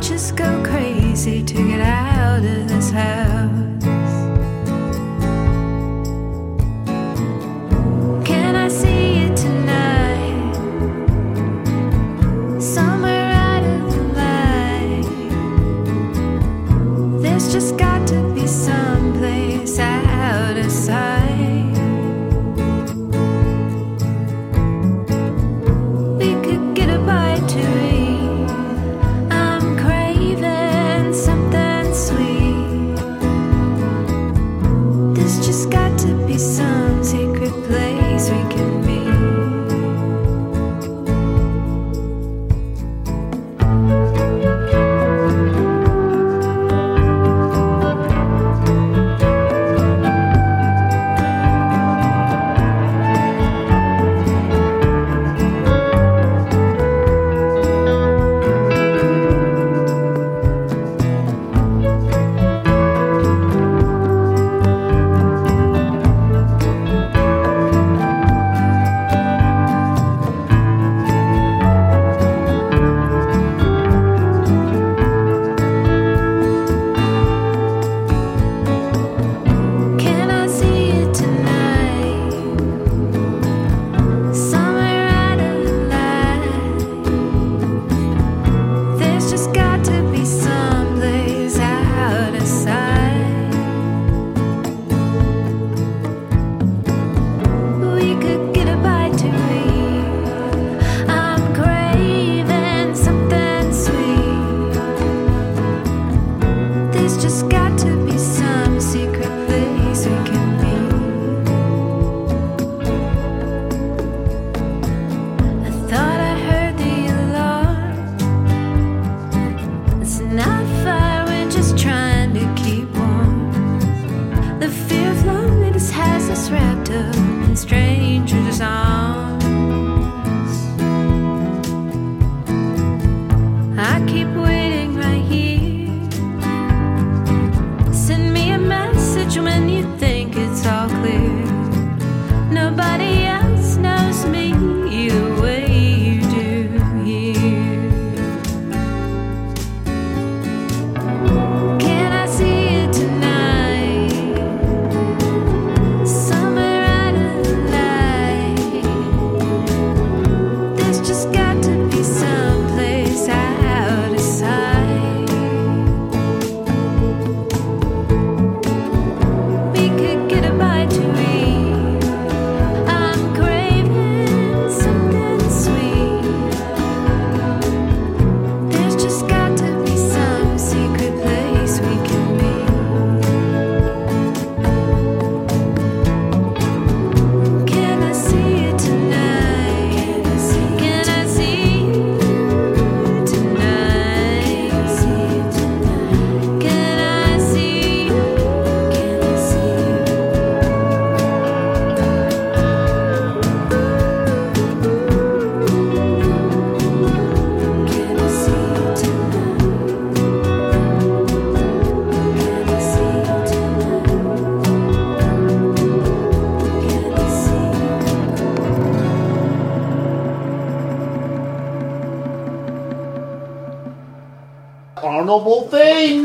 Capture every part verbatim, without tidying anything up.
just go crazy to get out of this house. Can I see you tonight? Somewhere out of the light. There's just got to be some place out of sight. We could get a bite to eat. I'm craving something sweet. There's just got to be some secret place we can be. Can I see you tonight? Somewhere out of the light. There's just got to be some place out of sight. We could get a bite to eat. I'm craving something sweet. There's just got to be some secret place we can be. I thought I heard the alarm. It's not fire, we're just trying to keep warm. The fear of loneliness has us wrapped up in strangers' arms. I keep waiting right here. Send me a message when you think it's all clear. Nobody else knows me the way you do here. Can I see you tonight? Somewhere out of the light. There's just got to be some place out of sight. We could get a bite to eat. I'm craving something sweet. There's just got to be some secret place we can be. Can I see you tonight? Can I see you tonight? Can I see you? Can I see you? Can I see you? Can I see you tonight? Can I see you tonight? Can I see you? Honorable thing.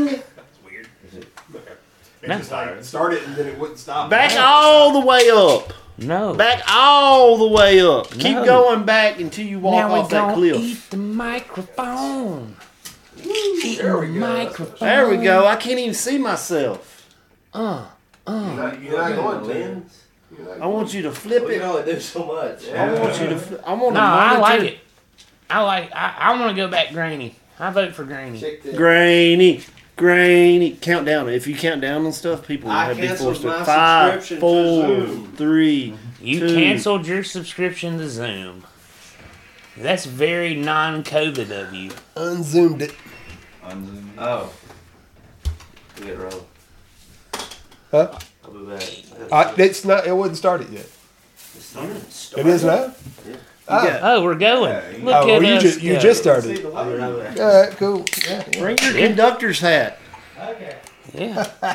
It just like started and then it wouldn't stop. Back all the way up. No. Back all the way up. Keep No. going back until you walk now we off that gonna cliff. eat the microphone. Eat There the we go. microphone. There we go. I can't even see myself. Uh, You're not, you're not going to. You're not I want you to flip We it. can only do so much. I want you to. Fl- I want no, to I monitor. like it. I like. I, I want to go back grainy. I vote for grainy. Check this. Grainy, grainy. Count down. If you count down on stuff, people will I have be canceled forced to. my Five, subscription to four, Zoom. three. You two. canceled your subscription to Zoom. That's very non-COVID of you. Unzoomed it. Oh. We get roll. Huh? I'll be back. I, it's not. It wasn't started yet. It started. It is now. Ah. got- Oh, we're going. Look Oh, well, at you us just you go. just started. I'll be right back. All right, cool. Yeah, yeah. Bring your Yeah. conductor's hat. Yeah.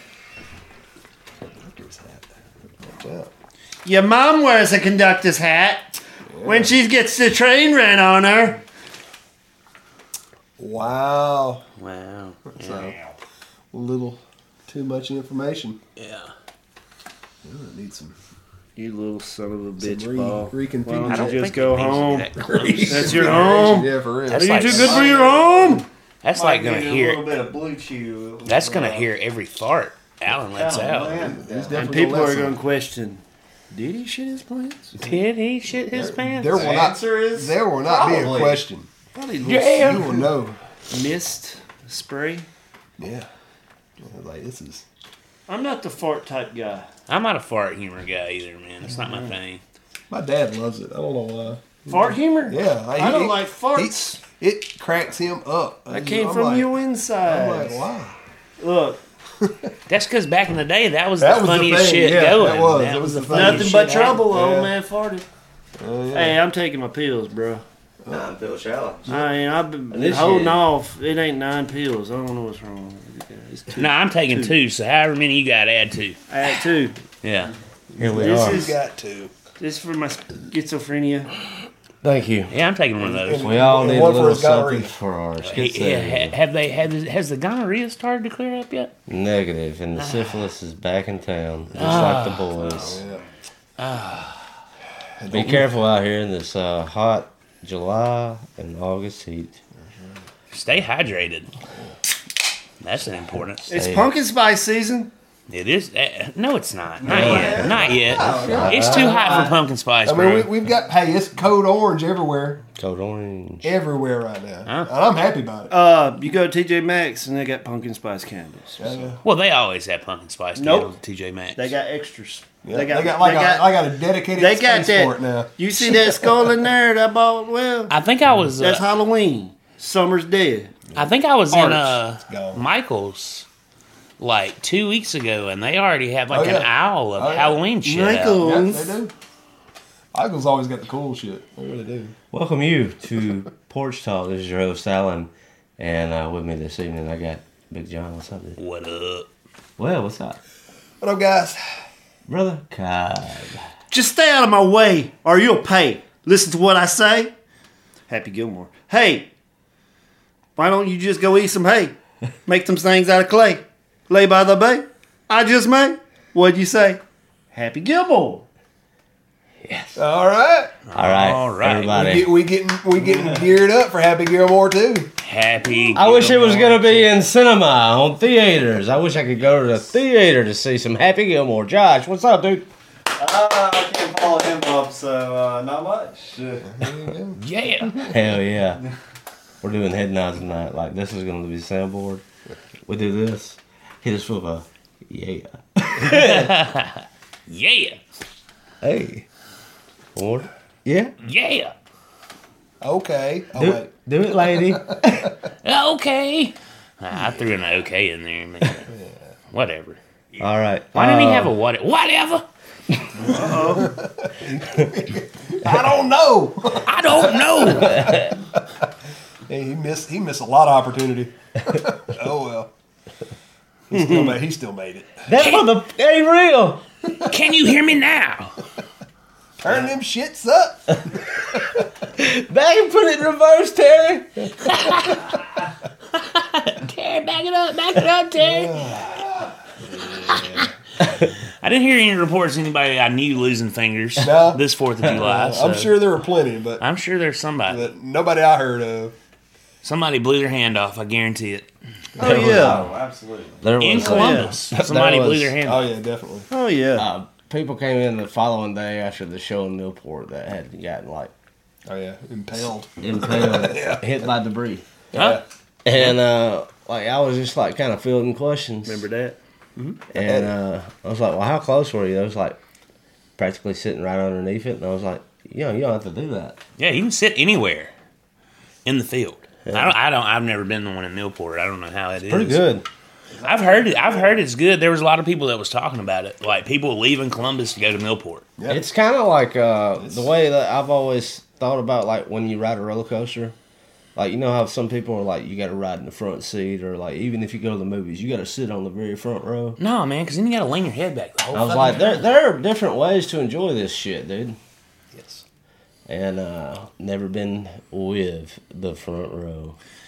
Yeah. Your mom wears a conductor's hat when she gets the train ran on her. Wow. Wow. That's Yeah. a little too much information. yeah. I need some. You little son of a bitch, re- Paul. reconfiguration. Why don't I don't you think just go it needs to be home? that close. That's your home. Yeah, for real. That's Are you like- too good for your home? That's Might like gonna give you a hear. little bit of blue chew. That's gonna hear every fart Alan lets Oh, out. man. He's Yeah. definitely And people gonna are let going some. to question, did he shit his pants? Did he shit his pants? There The will not. answer is There will not be a probably. question. Probably Yeah. You will know. mist spray. Yeah. Like this is. I'm not the fart type guy. I'm not a fart humor guy either, man. It's not my thing. My dad loves it. I don't know why. Fart humor? Yeah, I he- don't he- like farts. he- it cracks him up. I came I'm from like, your I'm inside. like, wow. Look, That's because back in the day, that was That the was the funniest thing, shit yeah, going. that was. That It was was the the funniest nothing shit but out- trouble, Yeah. old man farted. Oh, yeah. Hey, I'm taking my pills, bro. Nah, Bill Shallow. I mean, I've been Initiated. holding off. It ain't nine pills. I don't know what's wrong with it. It's two. No, I'm taking two. So however many you got, add two. I had two. Yeah. Here we This are. is got to. this is for my schizophrenia. Thank you. Yeah, I'm taking one of those. We all And need a one for little his gonorrhea. something for our Hey, schizo. yeah, ha- have they had? Has the gonorrhea started to clear up yet? Negative, and the syphilis is back in town, just like the boys. Be careful out here in this uh, hot July and August heat. Stay hydrated. That's an important. It's Hey. pumpkin spice season. It is. Uh, no, it's not. Not yet. Not yet. It's too hot for pumpkin spice, I mean, bro. we, we've got. Hey, it's code orange everywhere, Code orange. everywhere right now, Huh? and I'm happy about it. Uh, you go to T J Maxx and they got pumpkin spice candles. Yeah, yeah. Well, they always have pumpkin spice Nope. candles at T J Maxx. They got extras. Yeah, They got, they got like they a, got, I got a dedicated they got space for that. it now. You see that skull in there that I bought? Well, I think I was. that's Uh, Halloween. Summer's dead. I think I was in Arch. uh, gone. Michael's like two weeks ago, and they already have like Oh, an yeah. owl of Oh, yeah. Halloween shit out. Michael. Yeah, Owens. they do. Eagles always got the cool shit. They really do. Welcome you to Porch Talk. This is your host, Alan, and uh, with me this evening I got Big John. What's up, dude? What up? Well, what's up, What up, guys? brother? God. Just stay out of my way or you'll pay. Listen to what I say. Happy Gilmore. Hey, why don't you just go eat some hay? Make them things out of clay. Lay by the bay. I just may. What'd you say? Happy Gilmore. All right, All right, All right. we, everybody. get, we getting we getting geared up for Happy Gilmore too. Happy. I wish it was Gilmore. gonna be in cinema on theaters. I wish I could go to the theater to see some Happy Gilmore. Josh, what's up, dude? Uh, I can't follow him up, so uh, not much. Uh, Yeah. Hell yeah. We're doing head nods tonight. Like, this is going to be the soundboard. We do this. Hit us with a yeah. Yeah. Hey. Or, yeah. Yeah. Okay. Oh Do, wait. do it, lady. Okay. Ah, I threw an okay in there, man. Whatever. All right. Why didn't he uh, have a what? Whatever. I don't know. I don't know. Hey, he missed he missed a lot of opportunity. Oh well. He still made he still made it. That mother ain't real. Can you hear me now? Turn them shits up. Back and put it in reverse, Terry. Terry, back it up, back it up, Terry. I didn't hear any reports of anybody I knew losing fingers No. this Fourth of July. I'm so sure there were plenty, but, I'm sure there's somebody. but nobody I heard of. Somebody blew their hand off. I guarantee it. Oh, yeah. oh, absolutely. There was, In uh, Columbus, somebody There blew was- their hand Oh off. yeah, definitely. Oh, yeah. uh, people came in the following day after the show in Newport that had gotten, like, Oh yeah, impaled. impaled, hit by debris. Huh? And, uh, like, I was just, like, kind of fielding questions. Remember that? And uh, I was like, well, how close were you? I was like, practically sitting right underneath it. And I was like, you know, you don't have to do that. Yeah, you can sit anywhere in the field. I don't. I don't. I've never been to one in Millport. I don't know how it is. Pretty good. I've heard it. I've heard it's good. There was a lot of people that was talking about it, like people leaving Columbus to go to Millport. Yep. It's kind of like uh, the way that I've always thought about, like, when you ride a roller coaster. Like, you know how some people are like, you got to ride in the front seat, or like, even if you go to the movies, you got to sit on the very front row. No, man, because then you got to lean your head back. The whole I was fucking like, there, time. there are different ways to enjoy this shit, dude. Yes. And uh, never been with the front row.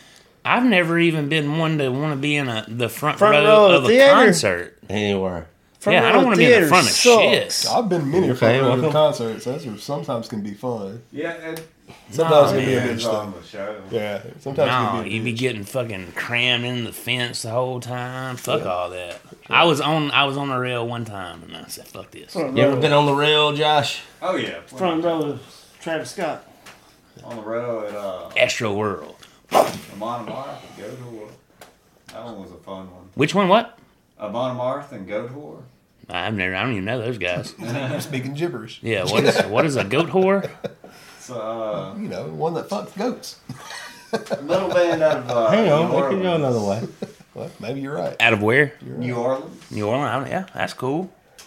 I've never even been one to want to be in a the front, Front row, row of a theater. concert. Anywhere. Front yeah, I row don't want to be in the theater front of sucks. shit. I've been many Okay, front row welcome. concerts. Those are, sometimes can be fun. Yeah, and Sometimes Nah, it can be a man. bitch depends though. on the show. Yeah, sometimes it No, can be a you be bitch. getting fucking crammed in the fence the whole time. Fuck all that. I was on I was on a rail one time and I said, fuck this. Front You ever row, been on the rail, Josh? Oh yeah, front row of Travis Scott. on the road at uh, Astro World. Amon Amarth and Go Tour. That one was a fun one. Which one? What? Amon Amarth and Go Tour. I've never. I don't even know those guys. You're speaking gibberish. Yeah. What is what is a goat whore? So uh, You know, one that fucks goats. little band out of uh, Hang on, New we can go Orleans. another way. Well, maybe you're right. Out of where? New Orleans. New Orleans. I don't- Yeah, that's cool.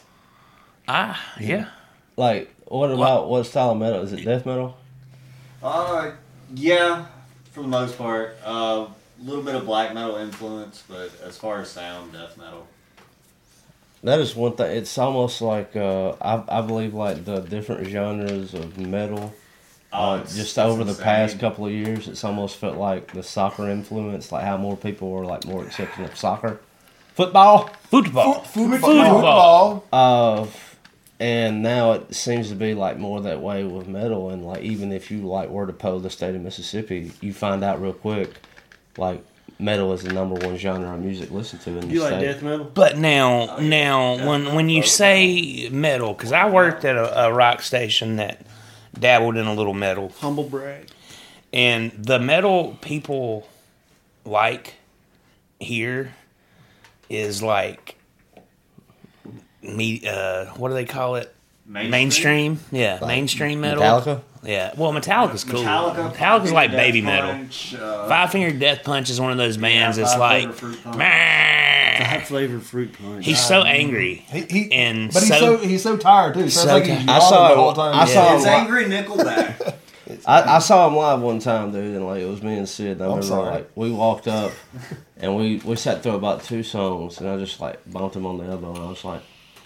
Ah, yeah. Like, what about what style of metal? Is it death metal? Uh, yeah, for the most part. A uh, little bit of black metal influence, but as far as sound, death metal. That is one thing. It's almost like uh, I, I believe like the different genres of metal. Oh, Uh, it's- just it's over the insane. past couple of years, it's almost felt like the soccer influence, like how more people were like more accepting of soccer, football. Football. Football. Uh, and now it seems to be like more that way with metal, and like even if you like were to poll the state of Mississippi, you find out real quick, like metal is the number one genre of music listened to in the You like state. death metal? But now, now, when when you say metal, because I worked at a, a rock station that dabbled in a little metal, Humble brag. and the metal people like here is like me. Uh, what do they call it? Mainstream. Yeah, mainstream metal. Metallica. Yeah. Well, Metallica's cool. Metallica. Metallica's like Death baby metal. Punch, uh, Five Finger Death Punch is one of those bands. Yeah, it's Five like, Finger Fruit Punch. "Meh." Hot flavored fruit punch. He's so angry. He, he, And but he's so- so he's so tired too. Sounds so like he's tired. yawning I saw the it- whole time. I saw It's him- angry Nickelback. I, I saw him live one time, dude, and like it was me and Sid. And I I'm remember sorry. like we walked up and we, we sat through about two songs, and I just like bumped him on the elbow, and I was like,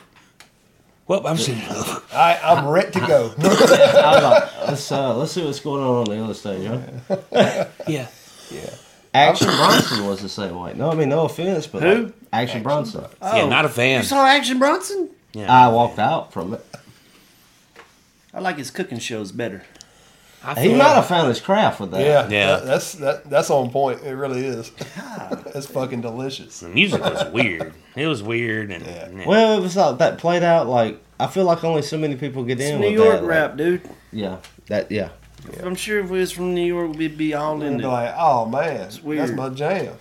Well, I'm saying, I, I'm ready to go. I was like, let's uh, let's see what's going on on the other stage, huh? yeah. Action Bronson was the same way. No, I mean no offense, but Who? like, Action Bronson. Yeah, not a fan. You saw Action Bronson? Yeah. I walked out from it. I like his cooking shows better. I He feel might have found his craft with that. Yeah, Yeah. that- that's that, that's on point. It really is. That's fucking delicious. the music was weird. It was weird, and Yeah. yeah. Well, it was like that played out like I feel like only so many people get It's in New with York that. like- rap, dude. yeah, that yeah. I'm sure if we was from New York, we'd be all And in be it. like, oh man, that's weird. my jam.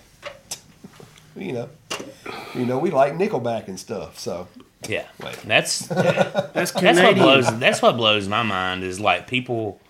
You know, you know, we like Nickelback and stuff. So yeah. Wait. That's That's that's what Canadian. blows. That's what blows my mind is like people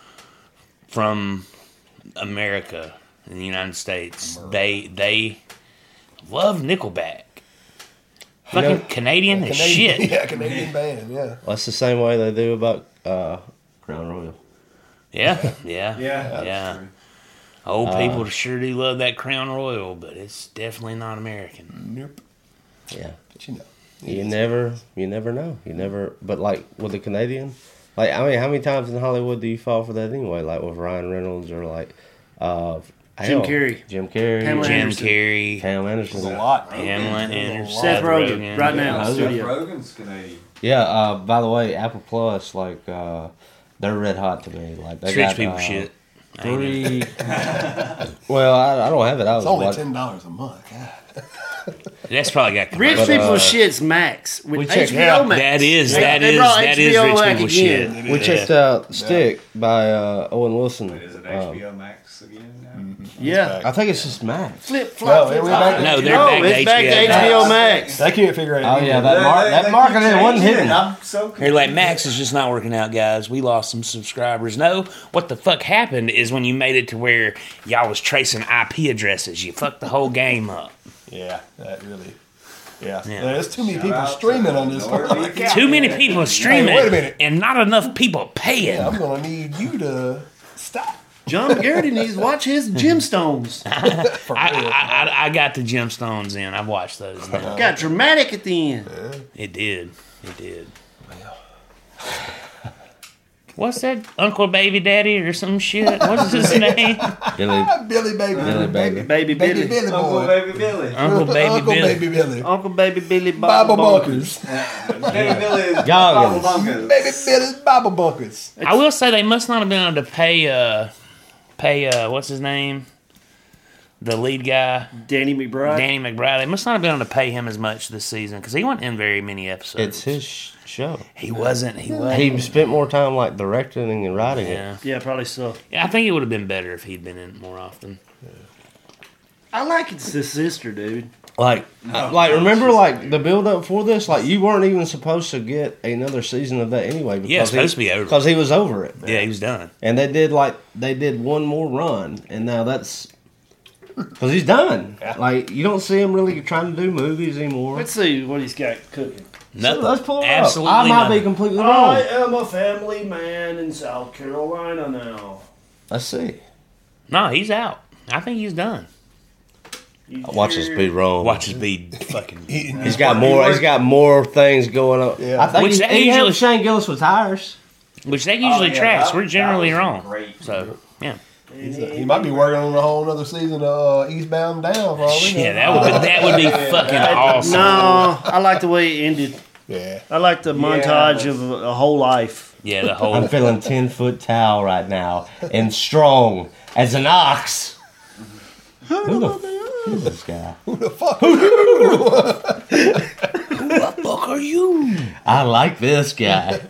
from America in the United States. They they love Nickelback. Fucking know, Canadian as Canadian, shit. yeah, Canadian band, yeah. Well, that's the same way they do about uh, Crown Royal. Yeah, yeah, Yeah, yeah. true. Old people sure do love that Crown Royal, but it's definitely not American. Nope. Yeah. But you know, You never, you never know. You never, but like with the Canadian, like I mean, how many times in Hollywood do you fall for that anyway? Like with Ryan Reynolds or like uh, Jim hell, Carrey. Jim Carrey, Pamela Jim Anderson. Carrey, Pam Anderson. there's a lot. Pamela Anderson, Seth Seth Rogen, Rogen. right now. Yeah, Seth studio. Rogen's Canadian. Yeah. Uh, by the way, Apple Plus, like uh, they're red hot to me. Like they It's rich got, people uh, shit. Ain't it? Three. Well, I, I don't have it. I was It's only watching. ten dollars a month. God. That's probably got Rich commercials. But, people uh, shit's Max. With we checked- H B O yeah, Max. That is They- that they is brought that H is B O rich back people shit. again. We Yeah. checked out Stick by uh, Owen Wilson. Wait, is it Um, H B O Max again now? Yeah. I think it's just Max. Flip No, flop. it flip went flop. back to- No, they're No, back to it's back to H B O H B O Max. Max. They can't figure it out. Oh yeah, either. that mar- They- that they marketing keep wasn't changing hitting. it. I'm so You're like, Max is just not working out, guys. We lost some subscribers. No, what the fuck happened is when you made it to where y'all was tracing I P addresses, you fucked the whole game up. Yeah, that really. Yeah, Yeah. there's too many Shout people out streaming to on this. NordVPN. Too many people streaming, Hey, wait a minute. and not enough people paying. Yeah, I'm gonna need you to stop. John McGarity needs to watch his gemstones. For I, real. I, I, I got the gemstones in. I've watched those. Now. Got dramatic at the end. It did. It did. What's that? Uncle Baby Daddy or some shit? What's his name? Billy, Billy Baby. Billy Baby. Baby Baby Billy. Billy Uncle boy. Baby Billy. Uncle Baby Uncle Billy. Baby Billy. Uncle Baby Billy Bible Bob bunkers. Baby Billy is Goggins. Bible Bunkers. Baby Billy's Bible bunkers. I will say they must not have been able to pay. Uh, pay. Uh, what's his name? The lead guy, Danny McBride. Danny McBride. They must not have been able to pay him as much this season because he wasn't in very many episodes. It's his sh- show. He wasn't. He wasn't. He spent more time like directing and writing it. Yeah. Yeah, probably so. Yeah, I think it would have been better if he'd been in more often. I like it's his sister, dude. Like, like remember, like the build up for this, like you weren't even supposed to get another season of that anyway. Because Yeah, it's supposed he, to be over. because he was over it. Yeah, he was done. And they did like they did one more run, and now that's because he's done. Like you don't see him really trying to do movies anymore. Let's see what he's got cooking. Nothing. Let's pull it Absolutely up. I might nothing. be completely wrong. am a family man in South Carolina now. Let's see. No, he's out. I think he's done. Watch us be wrong. Watch us be fucking. He's got more. He's got more things going on. Yeah. I think Which he, they he usually- helped Shane Gillis with tires. Which they usually Oh, yeah, tracks. that- We're generally that was wrong. Great. So yeah, He's a- he might be working on a whole other season of uh, Eastbound and Down. For all we know. yeah, that would be, that would be fucking awesome. No, I like the way it ended. Yeah. I like the montage of a, a whole life. Yeah, the I'm whole. feeling ten foot tall right now and strong as an ox. Who the f- is this guy? Who the fuck? fuck are you? I like this guy.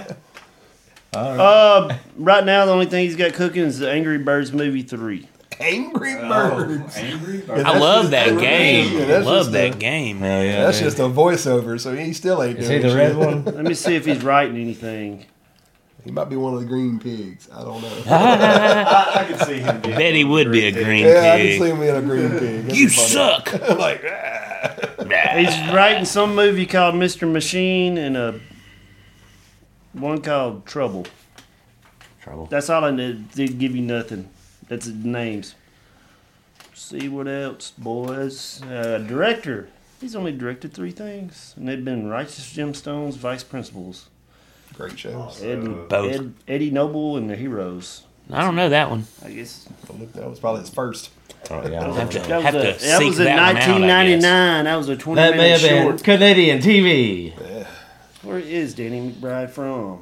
Uh, right now, the only thing he's got cooking is the Angry Birds movie three. Angry Birds. Angry Yeah, I that's love just- that game. Yeah, I that's love just that a- game. Hell yeah. That's man. just a voiceover, so he still ain't Is doing he the shit. red one? Let me see if he's writing anything. He might be one of the green pigs. I don't know. I, I can see him. being Bet he would be a green yeah, I can see pig. him being a green pig. That'd You be funny. suck. like, ah. He's writing some movie called Mister Machine and a one called Trouble. Trouble. That's all I did. Did give you nothing. That's the names. See what else, boys. Uh, director. He's only directed three things, and they've been Righteous Gemstones, Vice Principals. Great shows. Ed, and- Both. Ed, Eddie Noble and the Heroes. I don't know that one. I guess That was probably his first. Oh, yeah, I don't Have to, know. that was, have a, to that seek was in that one out, I guess. nineteen ninety-nine. That was a twenty That may minute have been short. Canadian T V. Where is Danny McBride from?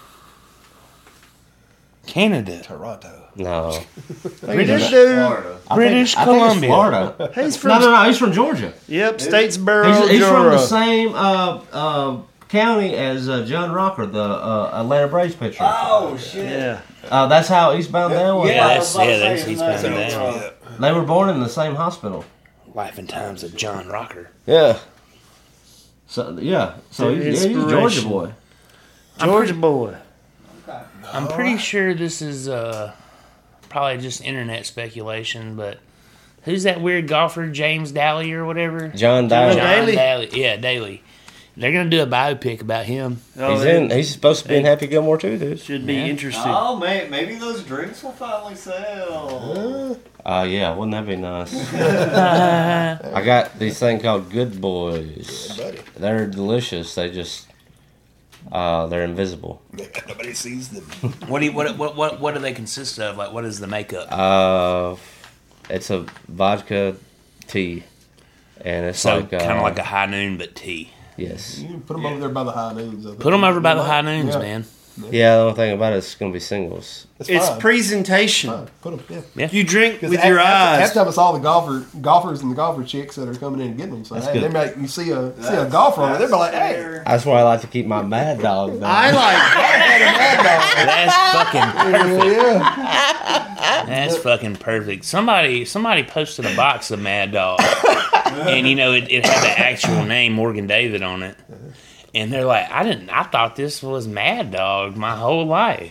Canada. Toronto. No. British dude. Florida. I British think, I think it's Columbia. Florida. He's from No, no, no. He's from Georgia. Yep, Statesboro, He's, he's from the Georgia. same uh, uh, county as uh, John Rocker, the uh, Atlanta Braves pitcher. Oh shit. Yeah, Uh, that's how Eastbound Down was. Yeah, I that's was about to yeah, say, that's isn't he's that bound so, down. uh, They were born in the same hospital. Life and Times of John Rocker. Yeah. So yeah, so The he's, yeah, he's a Georgia inspiration. boy. Georgia boy. I'm pretty sure this is uh, probably just internet speculation, but who's that weird golfer, James Daly or whatever? John John Dyer. Daly? Daly. Yeah, Daly. They're gonna do a biopic about him. Oh, He's it in. He's supposed to be in Happy Gilmore too, dude. should be Yeah. interesting. Oh, may, maybe those drinks will finally sell. Oh yeah, wouldn't that be nice? I got these thing called Good Boys. Buddy. They're delicious. They just uh, they're invisible. Nobody sees them. What do you, what, what what what do they consist of? Like, what is the makeup? Uh, it's a vodka tea, and it's so like uh, kind of like a high noon, but tea. yes. You can put them over there by the high noons. I think. Put them over by the high noons, Yeah. man. Yeah, the only thing about it is it's gonna be singles. It's, It's fine. presentation. Fine. Put them. Yeah. You drink 'Cause with half- your half, eyes. Half the time it's all the golfer, golfers and the golfer chicks that are coming in and getting them. So That's hey, good. they might you see a see a golfer over there, they're like, hey, That's why I like to keep my Mad Dog. Though. I like. That's fucking perfect. yeah, That's fucking perfect. Somebody somebody posted a box of Mad Dog, and you know it, it had the actual name Morgan David on it. And they're like, I didn't. I thought this was Mad Dog my whole life.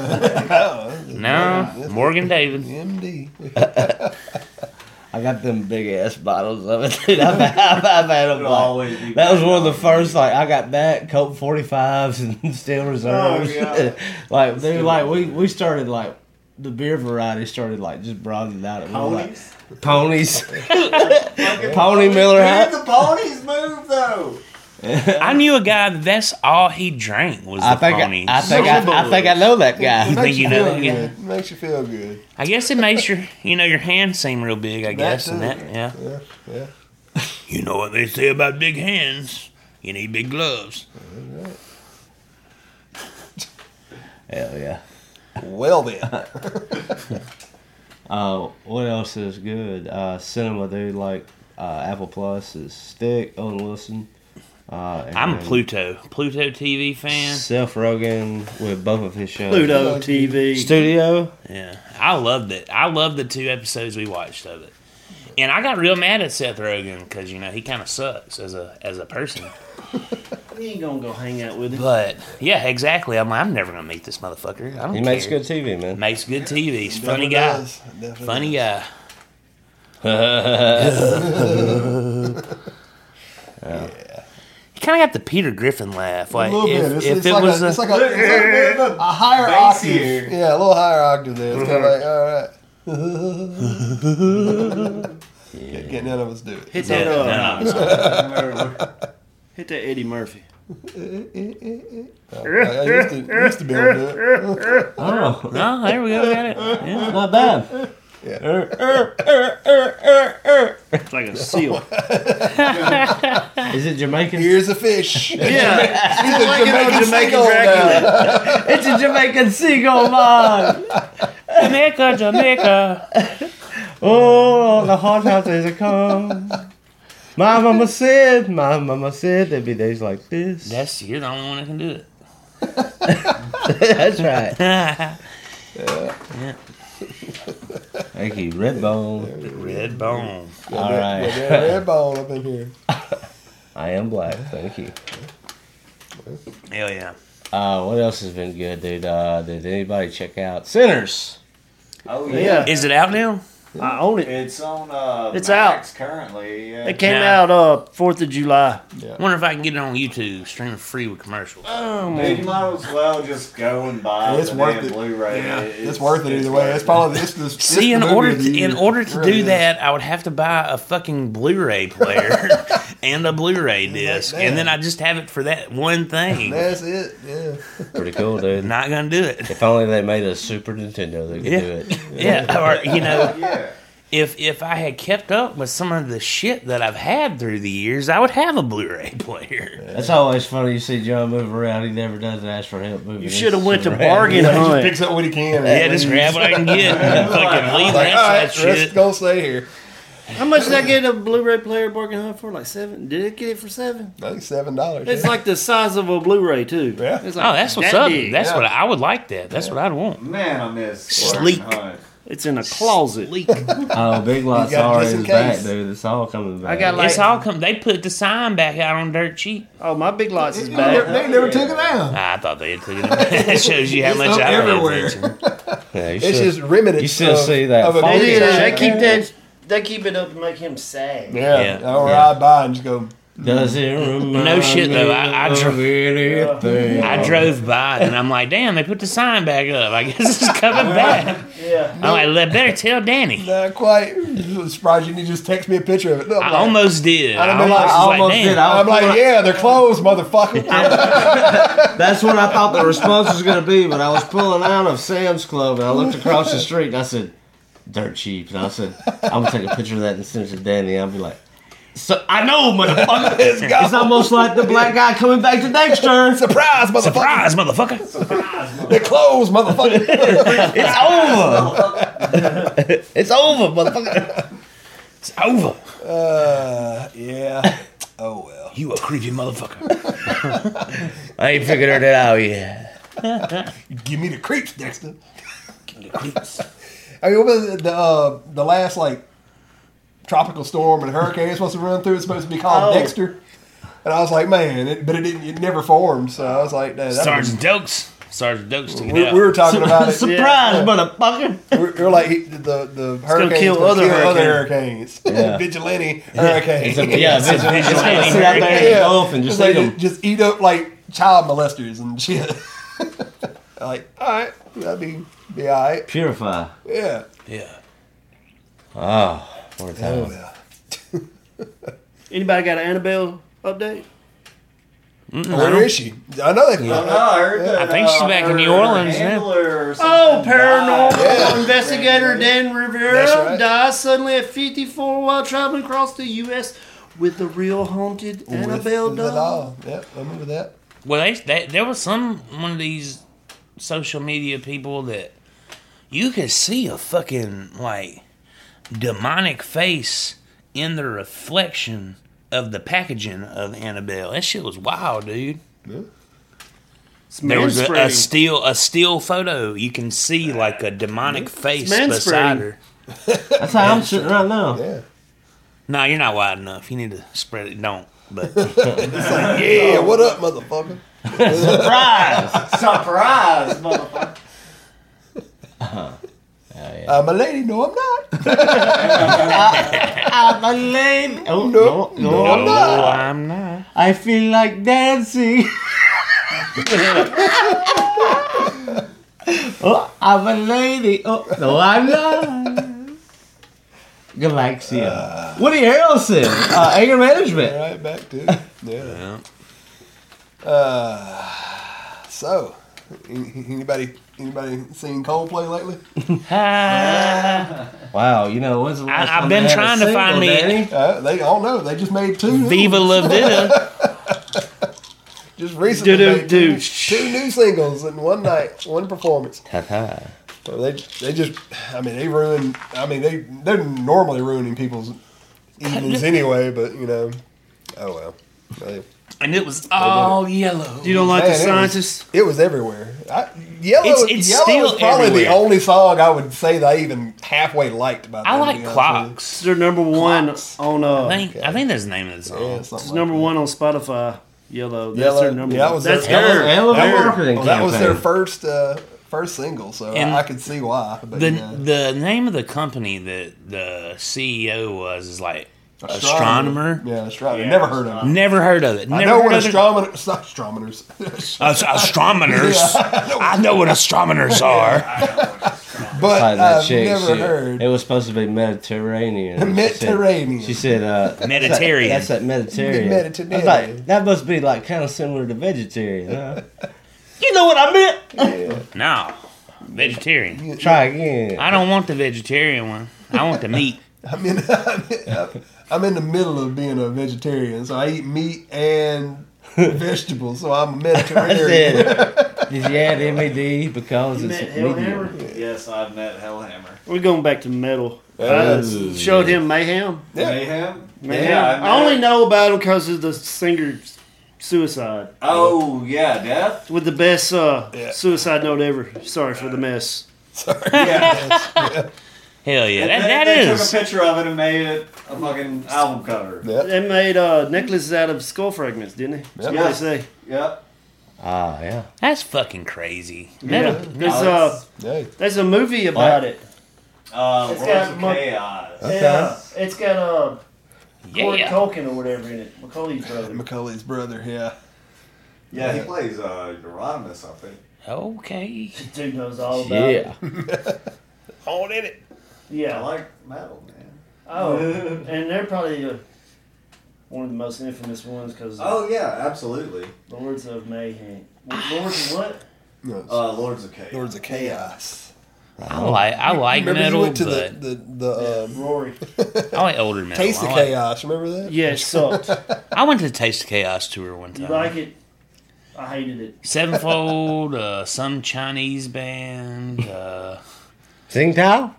No, Morgan David. M D. I got them big ass bottles of it, dude. I've, I've, I've had them. It'll Like, always be that was Mad one of the Dog. first. Like I got that Coke forty-fives and Steel Reserves. yeah. like dude, like we we started like the beer variety started like just broadening out. It was like Ponies. ponies, Pony Miller Where High. did the ponies move though? I knew a guy that that's all he drank was the I think ponies. I, I think I, I think I know that It guy. makes think you you know feel that good. guy? It makes you feel good. I guess it makes your you know your hands seem real big. I guess too. and that yeah. Yeah, yeah. You know what they say about big hands? You need big gloves. Hell yeah. Well then. Uh, what else is good? Uh, cinema, dude. Like uh, Apple Plus is Stick, Owen Wilson. Uh, and I'm a Pluto Pluto T V fan. Seth Rogen with both of his shows. Pluto T V. Studio. Yeah, I loved it. I loved the two episodes we watched of it, and I got real mad at Seth Rogen because you know he kind of sucks as a as a person. You ain't gonna go hang out with him. But yeah, exactly. I'm I'm never gonna meet this motherfucker. I don't He care. makes good T V, man. Makes good T V. He's a funny Definitely guy. does. Definitely Funny does. guy. He kind of got the Peter Griffin laugh. Like a little if, bit. It's, if it's it like was a, a, it's like a, it's like a higher Bassier. octave. Yeah, a little higher octave there. It's kind of like, all right. yeah. Can't none of us do it. Hit that No, uh, no, no. hit that Eddie Murphy. I, I used to, used to be able to do it. Oh, Oh, there we go. Got it. Yeah. not bad. It's like a seal. Is it Jamaican? Here's a fish. Yeah. He's a Like, you know, Jamaican, Jamaican seagull Dracula. now. It's a Jamaican seagull, man. Jamaica, Jamaica. Oh, the hot hot days are come. My mama said, my mama said there'd be days like this. That's you're the only one that can do it. That's right. Thank you, Redbone. Red bone. All right. Yeah, red bone up in here. I am black. Thank you. Hell yeah. Uh, what else has been good, dude? Uh, did anybody check out Sinners? Oh Yeah. yeah. Is it out now? I own it. It's on uh It's Max currently. Yeah. It came Nah. out uh fourth of July. Wonder if I can get it on YouTube, streaming free with commercials. Oh Dude, you man. might as well just go and buy Yeah, it's the worth damn it. Blu-ray. Yeah, It- It's worth it either way. It's probably this. this See, in this order movie to, of the in year. order It to really do is. that, I would have to buy a fucking Blu-ray player and a Blu-ray disc, that. and then I just have it for that one thing. That's it. Yeah. Pretty cool, dude. Not gonna do it. If only they made a Super Nintendo that could Yeah. do it. Yeah, or you know, Yeah. if if I had kept up with some of the shit that I've had through the years, I would have a Blu-ray player. That's always funny. You see John move around. He never does ask for help moving. You his should have went to around. bargain He just hunt. picks up what he can. Yeah, just grab what I can get and fucking leave the Like, rest all of right, that shit. let's go stay here. How much did I get a Blu-ray player bargain hunt for? Like seven? Did it get it for seven? I think seven dollars. It's like the size of a Blu-ray too. Yeah. It's like Oh, that's what's that up. big. That's Yeah. what I, I would like. That. That's what I'd want. Man, I miss Sleek. Bargain Hunt. It's in a closet. Leak. Oh, Big Lots You got already just in is back, case. dude. It's all coming back. I got like It's all come. They put the sign back out on Dirt Cheap. oh my big lots is They never, back. they never took it down. Ah, I thought they had taken it. That shows you how It's much up I don't everywhere. pay attention. Yeah, you It's still- just remnants. you still of, see that of a font They, big do that. sign. They keep that. They keep it up to make him sad. Yeah. Yeah. I'll Yeah. ride by and just go. Does it remind No shit, though. I- I me dro- of anything? I drove by and I'm like, damn, they put the sign back up. I guess it's coming back. Yeah. I'm like, "Let- better tell Danny. Not quite. I'm surprised you didn't just text me a picture of it. No, I'm I like, almost did. I'd have I been almost like- was I like, almost damn. did. I I'm like, yeah, they're closed, motherfucker. That's what I thought the response was going to be, but I was pulling out of Sam's Club and I looked across the street and I said, Dirt Cheap. And I said, I'm going to take a picture of that and send it to Danny. I'll be like, so I know, motherfucker. Let's go. It's almost like the black guy coming back to Dexter. Surprise, motherfucker. Surprise, motherfucker. They're closed, motherfucker. It's over. It's over, motherfucker. It's over. uh, yeah. Oh, well. You a creepy motherfucker. I ain't figured it out yet. Give me the creeps, Dexter. The creeps. I mean, what was it, the, uh, the last, like, tropical storm and hurricane it's supposed to run through? It's supposed to be called Oh. Dexter. And I was like, man, it, but it didn't. It never formed. So I was like, that, that Sergeant Dokes. Sergeant Dokes took it we, out. we were talking about it. Surprise, Yeah. motherfucker. We're, we're like he, the the hurricane kill other hurricanes. hurricanes, vigilante hurricanes. It's a, yeah, it's, it's gonna vigilante sit out there in the Yeah. Gulf and just It's eat like, them. just eat up like child molesters and shit. Like, all right, that'd be be all right. Purify. Yeah. Yeah. Oh, more time. yeah. Anybody got an Annabelle update? Where is she? I know they. Oh, no, I heard that. I think she's uh, back in her- New her Orleans now. handler or Oh, something paranormal died. Yeah. investigator Dan That's Rivera right. dies suddenly at fifty-four while traveling across the U S with the real haunted Annabelle With the doll. Yep, I remember that. Well, they, they, there was some one of these social media people that you could see a fucking like demonic face in the reflection of the packaging of Annabelle. That shit was wild, dude. It's There was a, a manspreading. still a still photo. You can see like a demonic face manspreading. beside her. That's how I'm sitting right now. Yeah. No, you're not wide enough. You need to spread it. Don't. But Yeah, what up, motherfucker? Surprise! Surprise, motherfucker. I'm a lady. No, I'm not. I'm a lady. Oh, No, no, no, I'm no, not. I'm not. I feel like dancing. Oh, I'm a lady. Oh, no, I'm not. Galaxia. Woody Harrelson. Uh, anger management. Right back to it. Yeah. Uh, so, any- anybody anybody seen Coldplay lately? Ah, Wow, you know, when's the last I- I've time been they had a trying to single, find me- Danny? Uh, they all know. They just made two. new Viva ones. La Vida. Just recently Do-do, made two, do. two new singles in one night, one performance. Ta-ta. So they they just, I mean, they ruin. I mean, they they're normally ruining people's evenings anyway. But you know, oh well. They- And it was all yellow. You don't like Man, the it was- scientists? It was everywhere. I, Yellow, It's- it's Yellow still is probably everywhere. the only song I would say that I even halfway liked about. I them, to like be honest clocks. It's their number one on uh. I think I think that's the name of the with song. you. Yeah, It's something number like one on Spotify. Yellow. That's Yellow, their number yeah, that one. was That's their- her. Hell of a that. That, marketing was, that was their campaign. first uh, first single, so And I, I could see why. But, The you know. the name of the company that the C E O was is like Astronomer. astronomer. Yeah, astronomer. Yeah, Never heard of it. Never heard of it. Never I know what heard of it. astronomer, astronomers. As- astronomers. I know what astronomers are. But Like that I've chick, never she- heard. It was supposed to be Mediterranean. She said- Mediterranean. She said, uh, Mediterranean. That's that Mediterranean. Mediterranean. I was like, that must be like kind of similar to vegetarian, huh? You know what I meant? No, vegetarian. Try again. I don't want the vegetarian one. I want the meat. I'm in, I'm, in, I'm in the middle of being a vegetarian, so I eat meat and vegetables, so I'm a I Mediterranean. said, did you add M E D because You it's met medium? Hellhammer? Yes, I've met Hellhammer. We're going back to metal. I Oh, showed him Mayhem. Yeah. Mayhem? Mayhem. Yeah, I, met only it. know about him because of the singer's suicide. Oh, yeah, Death? With the best uh, Yeah. suicide note ever. Sorry for the mess. Yeah. Hell yeah, And that, they, that they is. took a picture of it and made it a fucking album cover. Yep. They made uh, necklaces out of skull fragments, didn't they? That's Yep. what they say. Yep. Ah, yeah. That's fucking crazy. Yeah. That- There's, No, uh, it's- Hey. there's a movie about it. Uh, It's Worlds got of mo- Chaos. Yeah. It's got uh, Corey yeah. Culkin or whatever in it. Macaulay's brother. Macaulay's brother, yeah. Yeah, he plays uh, Euronymous, I think. Okay. Dude knows all about it. Yeah. On in it. I Yeah. like metal, man. Oh, and they're probably uh, one of the most infamous ones because Oh, yeah, absolutely. Lords of Mayhem. Lords of what? No, it's Uh, Lords of Chaos. Lords of Chaos. I like I like Remember metal, you went to but the, the, the um, Rory. I like older metal. Taste of I, like- Chaos, remember that? Yeah, it sucked. I went to the Taste of Chaos tour one You time. like it? I hated it. Sevenfold, uh, some Chinese band. Uh, Sing Tao?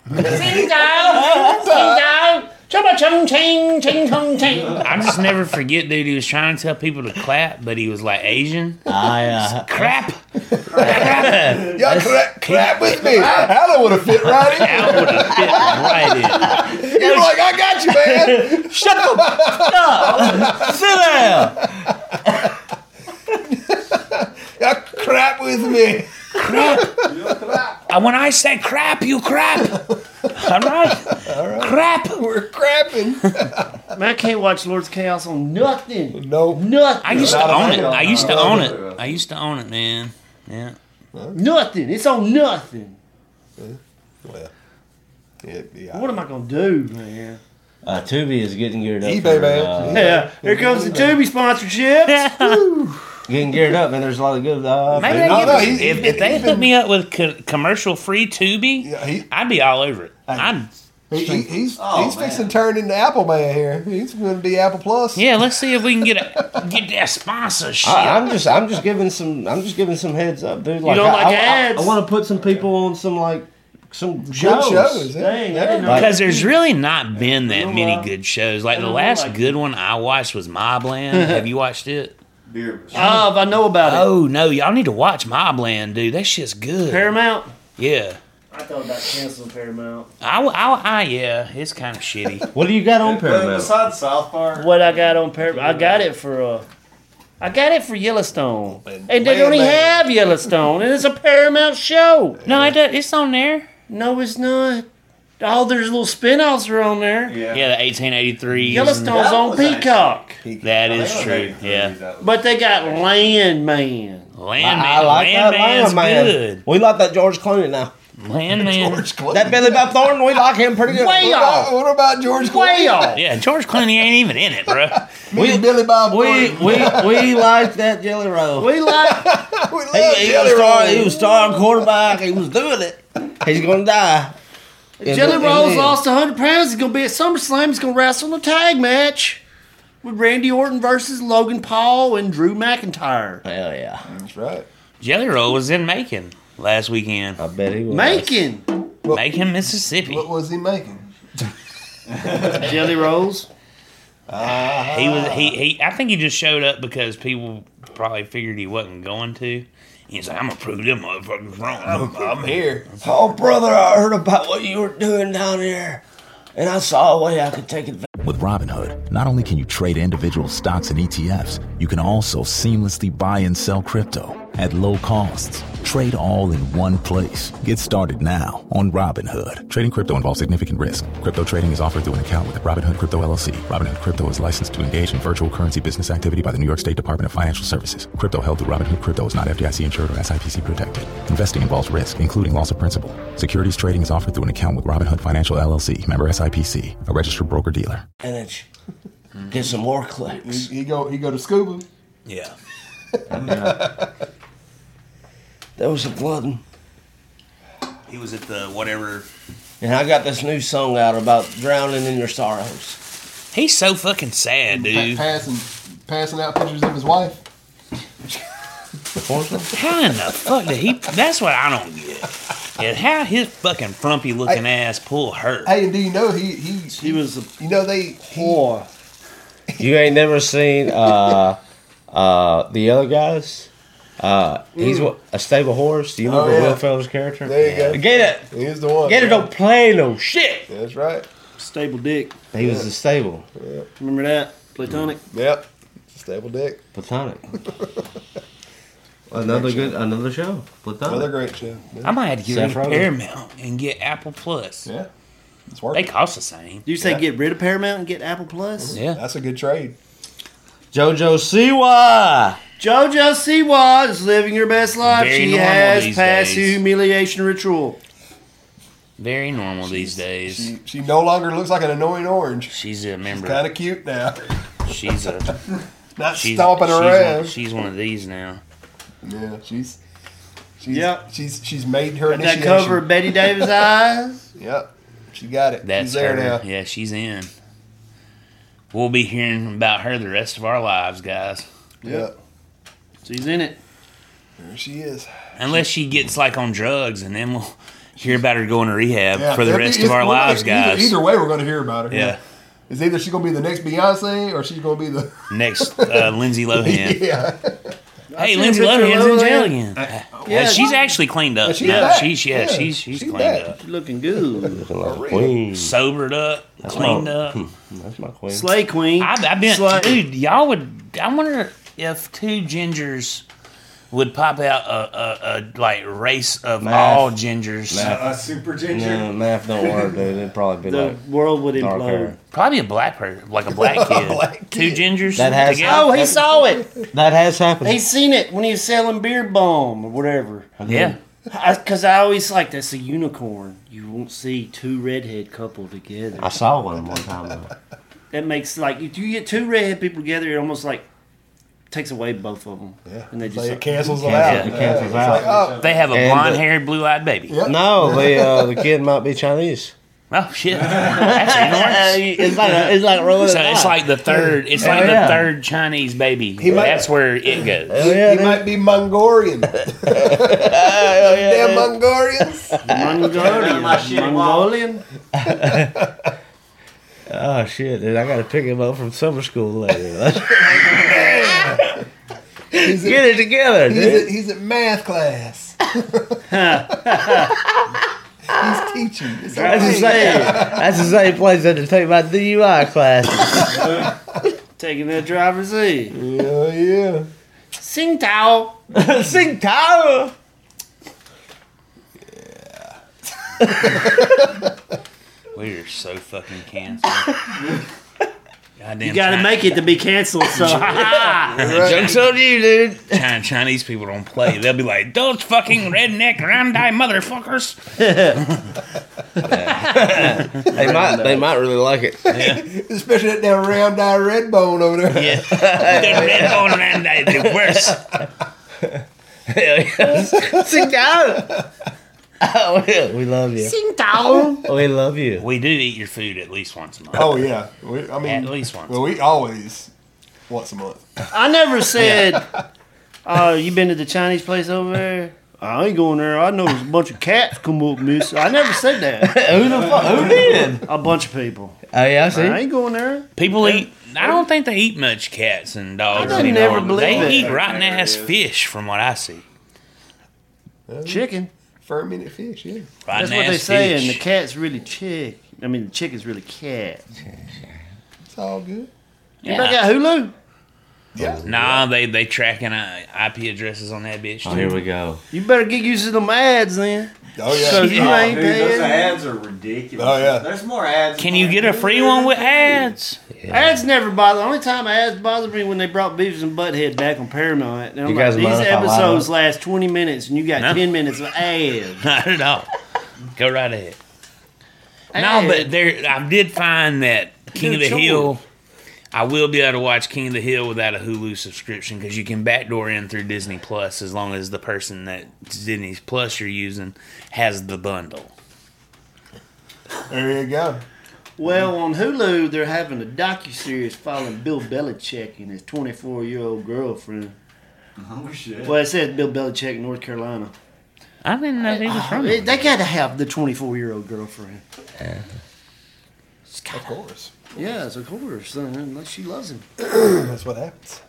I just never forget, dude. He was trying to tell people to clap, but he was like Asian. I, uh, Crap. Crap. Y'all clap, clap with me. Alan would have fit right in. That would have fit right in. You were like, I got you, man. Shut up! Sit down! Y'all crap with me. And when I say crap, you crap. All right? Crap. We're crapping. Man, I can't watch Lords of Chaos on nothing. No. Nothing. I used to Not a own fan it. of I used to it. own it. I used to own it, man. Yeah. Nothing. It's on nothing. Well, yeah, yeah. What am I gonna do, man? Uh, Tubi is getting geared up eBay, for, man. uh, Yeah, here comes the Tubi sponsorship. getting geared up, man. There's a lot of good. Uh, Maybe no, they no, give- he's- if, he's if they been- hook me up with co- commercial free Tubi, Yeah, he- I'd be all over it. I'd, He, he, he's Oh, he's man. fixing to turn into Apple Man here. He's going to be Apple Plus. yeah, let's see if we can get a, get that sponsorship. I, I'm just, I'm just giving some, I'm just giving some heads up, dude. Like, don't I, like I, ads? I, want to put some people on some like some Good shows. shows. yeah. Dang, I didn't know. Like- Because there's really not been that know many why? good shows. Like the know last why. good one I watched was Mobland. Have you watched it? Beer. Oh, I know about it. Oh no, y'all need to watch Mobland, dude. That shit's good. Paramount. Yeah. I thought about canceling Paramount. I, I, I yeah, it's kind of shitty. What do you got on But Paramount? besides South Park, What I got on Paramount? I got it for uh, I got it for Yellowstone, Man, and they man, don't even man. have Yellowstone, and it's a Paramount show. No, it, does- it's on there. No, it's not. All there's little spin-offs are on there. yeah, Yeah, the eighteen eighty-three. Yellowstone's That on was Peacock, That I is think it true. was Yeah. eighty-three, but they got Landman. Landman. I, I like that Landman's man. good. We like that George Clooney now. Landman. George Clooney. That Billy Bob Thornton, we like him pretty good. Way What off. about, what about George Clooney? Way off. Yeah, George Clooney ain't even in it, bro. Me and Billy Bob We Thornton. we we like that Jelly Roll. We like we love He, he, Jelly was star, Roll. he was starting quarterback. He was doing it. He's gonna die. And Jelly then- Roll's and then- lost one hundred pounds. He's going to be at SummerSlam. He's going to wrestle in a tag match with Randy Orton versus Logan Paul and Drew McIntyre. Hell yeah. That's right. Jelly Roll was in Macon last weekend. I bet he was. Macon. Macon, Mississippi. What was he making? Jelly Rolls. He was he, he I think he just showed up because people probably figured he wasn't going to. He's like, I'm gonna prove them motherfuckers wrong. I'm, I'm here. Oh, brother, I heard about what you were doing down here, and I saw a way I could take advantage. With Robinhood, not only can you trade individual stocks and E T Fs, you can also seamlessly buy and sell crypto at low costs. Trade all in one place. Get started now on Robinhood. Trading crypto involves significant risk. Crypto trading is offered through an account with Robinhood Crypto L L C. Robinhood Crypto is licensed to engage in virtual currency business activity by the New York State Department of Financial Services. Crypto held through Robinhood Crypto is not F D I C insured or S I P C protected. Investing involves risk, including loss of principal. Securities trading is offered through an account with Robinhood Financial L L C, member S I P C, a registered broker-dealer. Get some more He, clicks. he go he go to scuba. Yeah. There was some flooding. He was at the whatever. And I got this new song out about drowning in your sorrows. He's so fucking sad, Pa- dude. passing passing out pictures of his wife. How in the fuck did he? That's what I don't get. Is how his fucking frumpy looking ass pull hurt. Hey, and do you know he he He was a you know they he, boy. You ain't never seen uh, uh, the other guys? Uh, he's what, a stable horse. Do you Oh, remember yeah. Will Ferrell's character? There you go. Gator, He's the one. Gator don't play no shit. That's right. Stable Dick. He was the stable. Remember that? Platonic. Yep. Stable dick. Platonic. Another good, another show. Platonic. Another great show. Yeah. I might have to get Seth rid of Rogen. Paramount and get Apple Plus. Yeah. It's They working. cost the same. Do you say Yeah. get rid of Paramount and get Apple Plus? Yeah. That's a good trade. JoJo Siwa. JoJo Siwa is living her best life. Very she normal has these passed the days. humiliation ritual. Very normal these days. She she no longer looks like an annoying orange. She's a member. Kind of cute now. She's a. Not She's, stomping she's around. One, she's one of these now. Yeah, she's she's Yep. she's she's made her Got that initiation. cover of Betty Davis' eyes. Yep, she got it. That's she's there her. now. Yeah, she's in. We'll be hearing about her the rest of our lives, guys. Yep, She's in it. there she is. Unless she gets like on drugs, and then we'll hear about her going to rehab Yeah, for the it'd rest be- of our we're gonna- lives, guys. Either, either way, we're going to hear about her. Yeah. It's either she's going to be the next Beyonce or she's going to be the Next, uh, Lindsay Lohan. yeah. Hey, seen Lindsay a picture of Lohan's in Lohan. jail again. Yeah, she's actually cleaned up. she's Yeah, back. she's yeah, Yeah, she's she's, she's cleaned back. up, She's looking good. Looking like a queen. sobered up, That's cleaned my- up. That's my queen. Slay Queen. I've, I've been, Slay. dude. Y'all would. I wonder if two gingers would pop out a, a, a like race of Math. all gingers. Math. A super ginger. No, math don't work, dude. It'd probably be The like world would dark implode. hair. Probably a black person, like a black kid. Black Two kid. gingers That has- together. Oh, he saw it. That has happened. He seen it when he was selling beer bomb or whatever. Yeah. Because I, always like that's a unicorn. You won't see two redhead couple together. I saw one one time though. That makes like if you get two redhead people together, it almost like takes away both of them. Yeah. And they It's just like it cancels it Yeah, out. it cancels It's out. like, oh, They have a And, uh, blonde-haired, blue-eyed baby. Yep. No, the uh, the kid might be Chinese. Oh shit! That's even worse. it's like a, it's like rolling. So it's like the third. It's Hell like yeah. the third Chinese baby. He might- That's where it goes. Hell yeah, he dude. might be Mongolian. Hell yeah, Damn dude. Mongolians. Mongolian. My shit Mongolian. Oh shit, dude! I gotta pick him up from summer school later. He's Get at, it together, he's, dude. at, he's at math class. He's teaching. It's That's the okay. same. That's the same place I had to take my D U I classes. Taking that driver's seat. Yeah, yeah. Sing Tao. Sing Tower. We are so fucking canceled. Goddamn You got to Chi- make it to be canceled. So, Joke's on you, dude. China, Chinese people don't play. They'll be like, "Those fucking redneck round eye motherfuckers." They might. They might really like it. Especially that damn round eye red bone over there. Yeah, the red bone round eye, the worst. Sing Tower. Oh, we, we love you. Sing Tao. We love you. We do eat your food at least once a month. Oh yeah. We, I mean, At least once. Well, we always once a month. I never said, "Oh, you been to the Chinese place over there?" I ain't going there. I know there's a bunch of cats come up, miss. I never said that. Who the fuck? Who did? A bunch of people. Oh yeah, I see. I ain't going there. People eat. I don't think they eat much cats and dogs I anymore. never believe they it. eat rotten ass fish, from what I see. Chicken. Fermented fish. Yeah. Rotten That's what they ass say. And the fish. cat's really chick. I mean, the chicken's really cat. It's all good. Anybody Yeah. got Hulu? Yeah. Nah, they they tracking uh, I P addresses on that bitch. Oh, too. here we go. You better get used to them ads then. Oh yeah. So you Oh, ain't dude, those paying. ads are ridiculous. Oh, yeah. There's more ads. Can you get a free one with ads? Ads never bother. The only time ads bothered me when they brought Beavis and Butthead back on Paramount. And I'm You like, guys these mind if I line episodes up? last twenty minutes and you got No. ten minutes of ads. Not at all. Go right ahead. No, Ad. but there, I did find that King of the Good Hill. I will be able to watch King of the Hill without a Hulu subscription because you can backdoor in through Disney Plus as long as the person that Disney Plus you're using has the bundle. There you go. Well, on Hulu, they're having a docuseries following Bill Belichick and his twenty-four-year-old girlfriend. Oh shit. Well, it says Bill Belichick, North Carolina. I didn't know he was from They, there. they got to have the twenty-four-year-old girlfriend. Of course. Yes, of course. Son. She loves him. That's what happens.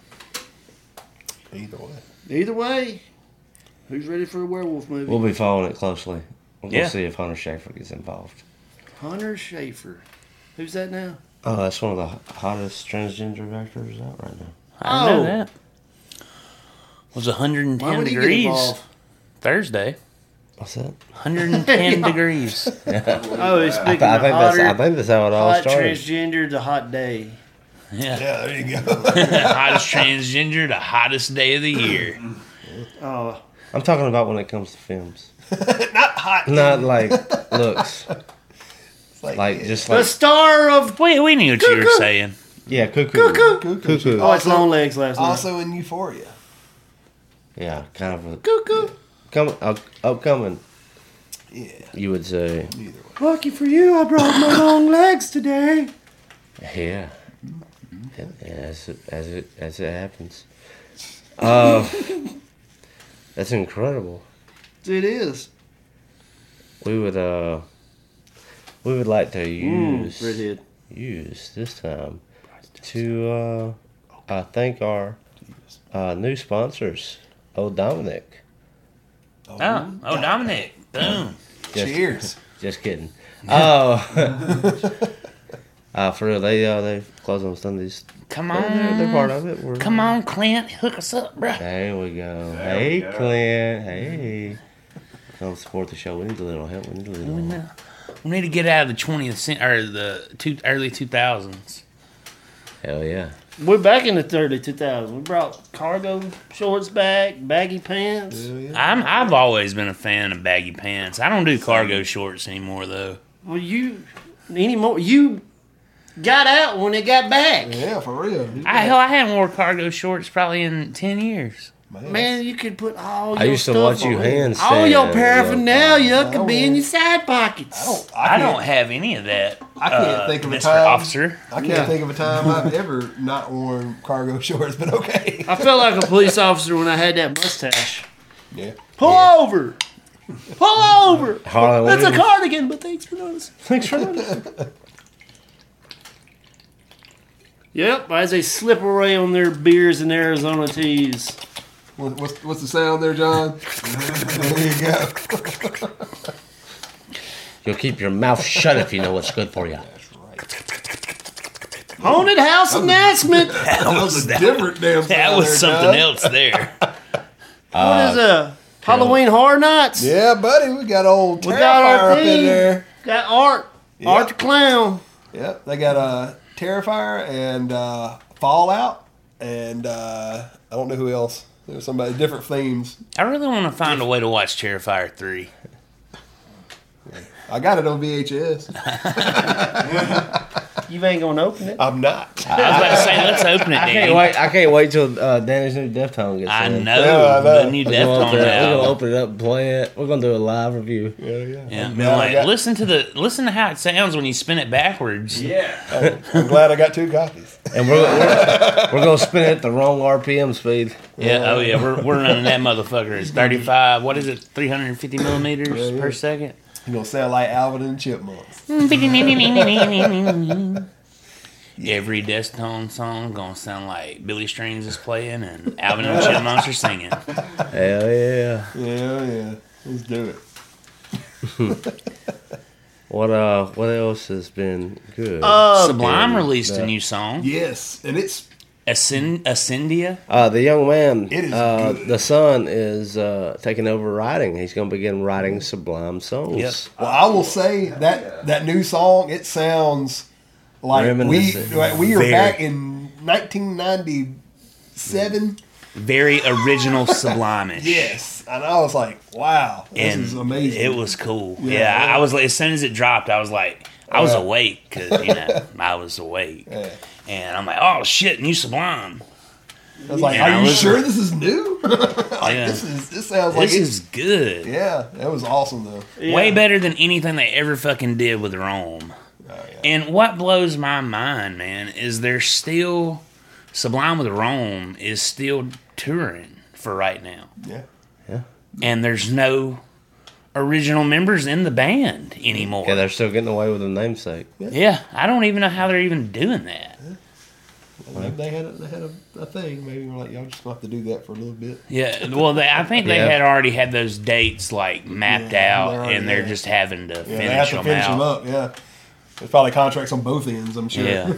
Either way. Either way, who's ready for a werewolf movie? We'll be following it closely. We'll Yeah. see if Hunter Schafer gets involved. Hunter Schafer. Who's that now? Oh, that's one of the hottest transgender actors out right now. I know Oh. that. It was one hundred Why ten would he get degrees involved? Thursday. What's that? one hundred ten degrees. Oh, he's I, speaking th- I of think hotter, that's I think that's how it all hot started. transgender to hot day. Yeah. Yeah, there you go. Hottest transgender, the hottest day of the year. Oh, I'm talking about when it comes to films, Not hot. not like looks. It's like, Like just the like star of We, we knew what you were Cuckoo. saying. yeah, cuckoo, Cuckoo. cuckoo. oh, it's long legs last night. Also in Euphoria. Yeah, kind of a Cuckoo. come up, upcoming. Yeah. You would say, Either way. Lucky for you, I brought my long legs today. yeah, yeah as it as it as it happens. Uh, that's incredible. It is. We would uh, we would like to use Mm, redhead. use this time to uh, uh thank our uh, new sponsors. Oh, Dominic. Oh, oh, Dominic. Boom. Just, Cheers. Just kidding. Oh, uh, for real, they uh, they close on Sundays. Come They're, they're, they're part on. of it. We're, Come on, Clint. Hook us up, bruh. There we go. There hey, we go. Clint. Hey. Come support the show. We need a little help. We need a little We help. know- we need to get out of the twentieth cent or the two, early two thousands. Hell yeah. We're back in the early two thousands. We brought cargo shorts back, baggy pants. I'm I've always been a fan of baggy pants. I don't do cargo shorts anymore though. Well, you anymore? You got out when it got back. Yeah, for real. I, hell, I haven't worn cargo shorts probably in ten years. Man, Man, you could put all your I used to stuff watch you on. handstand. All your uh, paraphernalia I could be in your side pockets. I don't. I, I, can't, don't have any of that. I can't uh, think of a Mister time. Officer. I can't Yeah. think of a time I've ever not worn cargo shorts, but okay. I felt like a police officer when I had that mustache. Yeah. Pull over! Pull over! Harley, what That's a do you- cardigan, but thanks for noticing. Thanks for noticing. Yep, as they slip away on their beers and Arizona teas. What, what's what's the sound there, John? There you go. You'll keep your mouth shut if you know what's good for you. Haunted house announcement! That was that, Different damn. that sound was there, something John. else there. what is a Halloween Horror Nights? Yeah, buddy, we got old We got our Terrifier up in thing. there. Got Art. Yeah. Art the Clown. Yep, they got uh, Terrifier and uh, Fallout, and uh, I don't know who else. There was somebody different themes. I really want to find a way to watch Terrifier three. I got it on V H S. You ain't gonna open it. I'm not. I was about to say, let's open it, I can't Danny. wait. I can't wait till uh, Danny's new Deftone gets I in. know, Yeah, I know. the new We're gonna, Deftones open it, we're gonna album. open it up and play it. We're gonna do a live review. Yeah, yeah. Yeah, I'm be glad I like, got- listen to the listen to how it sounds when you spin it backwards. Yeah. I'm glad I got two copies. And we're, we're, we're gonna spin it at the wrong R P M speed. Yeah, oh yeah, we're, we're running that motherfucker. It's thirty-five. What is it? three hundred fifty millimeters Yeah, yeah. per second. You're gonna sound like Alvin and the Chipmunks. Every Deftones song gonna sound like Billy Strings is playing and Alvin and the Chipmunks are singing. Hell yeah! Yeah, yeah. Let's do it. What uh? What else has been good? Uh, Sublime okay, released a that- new song, Yes, and it's Ascend- Ascendia. Uh, the young man, It is uh, good. the son, is uh, taking over writing. He's going to begin writing Sublime songs. Yep. well. I will say that that new song. It sounds like we Reminiscent. like we are Very. back in nineteen ninety-seven. Very original Sublime-ish. Yes, and I was like, wow, this And is amazing. it was cool. Yeah. Yeah, I, I was like, as soon as it dropped, I was like, I was Yeah. awake because you know I was awake, Yeah. and I'm like, oh shit, new Sublime. I was like, Yeah, I are you was- sure this is new? like, Yeah. this is this sounds like This it's, is good. yeah, that was awesome though. Way better than anything they ever fucking did with Rome. Oh, yeah. And what blows my mind, man, is they're still Sublime with Rome is still touring for right now, Yeah. and there's no original members in the band anymore. Yeah, they're still getting away with the namesake. Yeah, I don't even know how they're even doing that. Maybe they had a, they had a, a thing. Maybe we're like, y'all just gonna have to do that for a little bit. Yeah, well, they, I think they Yeah. had already had those dates like mapped Yeah, out, they're already- and they're yeah. just having to Yeah, finish, they have to them, finish out. them up. Yeah, there's probably contracts on both ends. I'm sure. Yeah.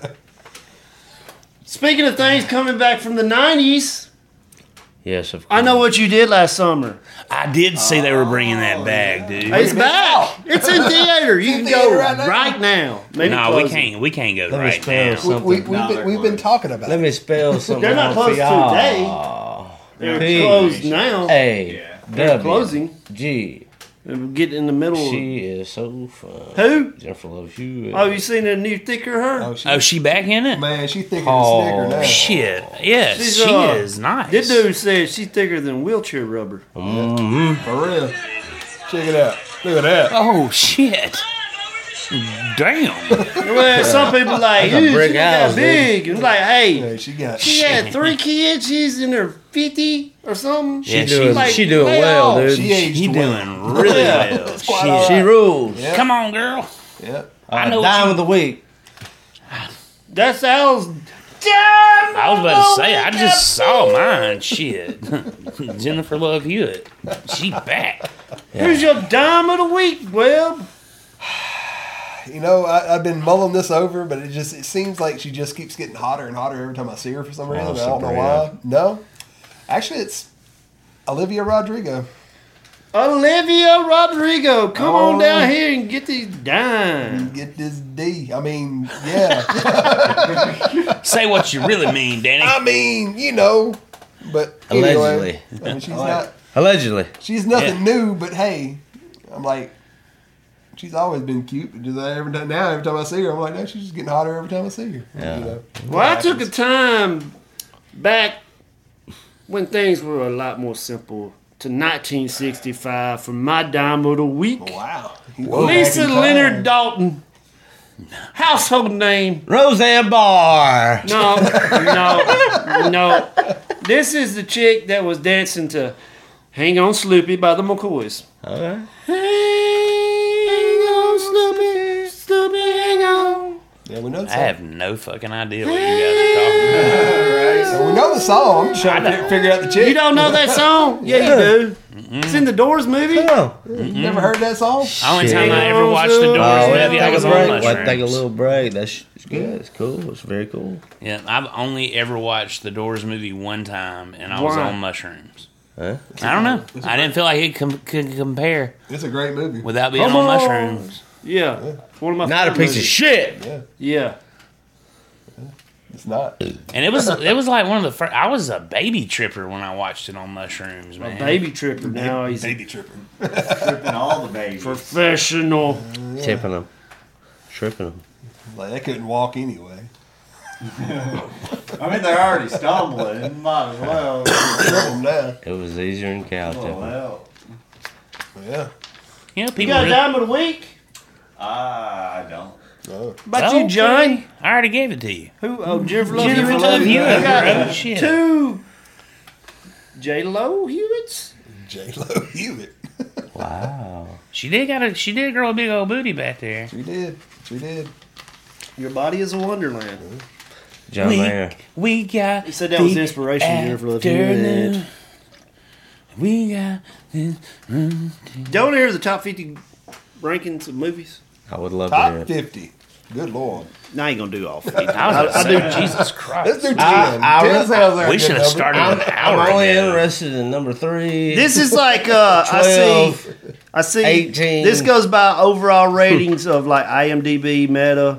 Speaking of things coming back from the nineties, Yes, of course. I know what you did last summer. I did see they were bringing that back, dude. It's back. It's in theater. You can go theater right now. right now. Maybe No, we closing. can't. We can't go Let me right spell now. something. we, we, No, we've been, they're we've been closed. talking about Let it. me spell something. They're not out closed for y'all. They're P. closed now. A They're W closing. G. Get in the middle. She is so fun. Who? Jennifer loves you. Oh, you seen a new thicker her? Oh, she, Oh, she back in it? man, she thinking Oh, of Snicker now. Shit. Yes, She's, she uh, is nice. This dude says she's thicker than wheelchair rubber. Mm-hmm. For real. Check it out. Look at that. Oh shit. Damn. Well, some people like, That's a "Ew, brick she house, got big. And like, hey, Yeah, she got. she had three kids. She's in her fifty or something. Yeah, She doing, like she doing way well, off. dude. She aged He well. doing really Yeah. well. It's quite Shit. all She right. rules. Yeah. Come on, girl. Yeah. I know Uh, what dime you- of the week. That's Al's. I was about to say, I just saw mine. Shit. Jennifer Love Hewitt. She back. Who's your dime of the week, Webb? You know, I, I've been mulling this over, but it just it seems like she just keeps getting hotter and hotter every time I see her for some reason. I don't know why. No, actually, it's Olivia Rodrigo. Olivia Rodrigo. Come on Oh. down here and get these dimes. Get this D. I mean, yeah. Say what you really mean, Danny. I mean, you know. But anyway, I mean, she's not. Allegedly. She's nothing Yeah. new. But hey, I'm like, she's always been cute. But just every time now, every time I see her, I'm like, no, she's just getting hotter every time I see her. Yeah. You know? Well, I took a time back when things were a lot more simple to nineteen sixty-five for my dime of the week. Wow. Lisa Leonard Dalton. Household name. Roseanne Barr. No, no, no. This is the chick that was dancing to Hang On Sloopy by the McCoys. Okay. Hang on, Sloopy, Sloopy, hang on. Yeah, we know the I song. have no fucking idea what you guys are talking about. So we know the song. I'm just trying to fi- figure out the chick. You don't know that song? Yeah, you do. It's in the Doors movie. Oh. You never heard that song? The only Shit. time I ever watched the Doors Oh, movie, yeah, I take was a on break. mushrooms. Well, take a little break. That's it's good. It's cool. It's very cool. Yeah, I've only ever watched the Doors movie one time, and I was Why? on mushrooms. Huh? I don't know. I didn't feel like it com- could compare It's a great movie. without being Come on on. mushrooms. Yeah. One of my Not a favorite piece of movies. shit. Yeah. It's not. And it was it was like one of the first. I was a baby tripper when I watched it on mushrooms, A man. baby tripper. Now he's a Baby tripper. Tripping all the babies. professional. Tipping them. Tripping them. Like, they couldn't walk anyway. I mean, they're already stumbling. Might as well. Trip them now. It was easier than cow Oh, tipping. well. Yeah. You know, You people. got a really- dime of the week? I don't. Oh. About Okay. you, John? I already gave it to you. Who? Oh, Jennifer Love Jennifer Hewitt. Love too. Hewitt, I got bro. Shit. two J Lo Hewitts. J Lo Hewitt. Wow. She did got a she did grow a big old booty back there. She did. She did. Your body is a wonderland. John we, Mayer. we got. He said that was the inspiration, Jennifer Love Hewitt. afternoon. We got. this- Don't hear the top fifty rankings of movies. I would love to hear Top it. fifty. Good lord. Now I ain't gonna do all fifty. I was I, gonna I say, do. Jesus Let's Christ. do ten. I- I ten re- sounds like a We good should have number. started I'm, an I'm hour only ago. interested in number three. This is like uh, I see. I see. eighteen. This goes by overall ratings of like IMDb, Meta,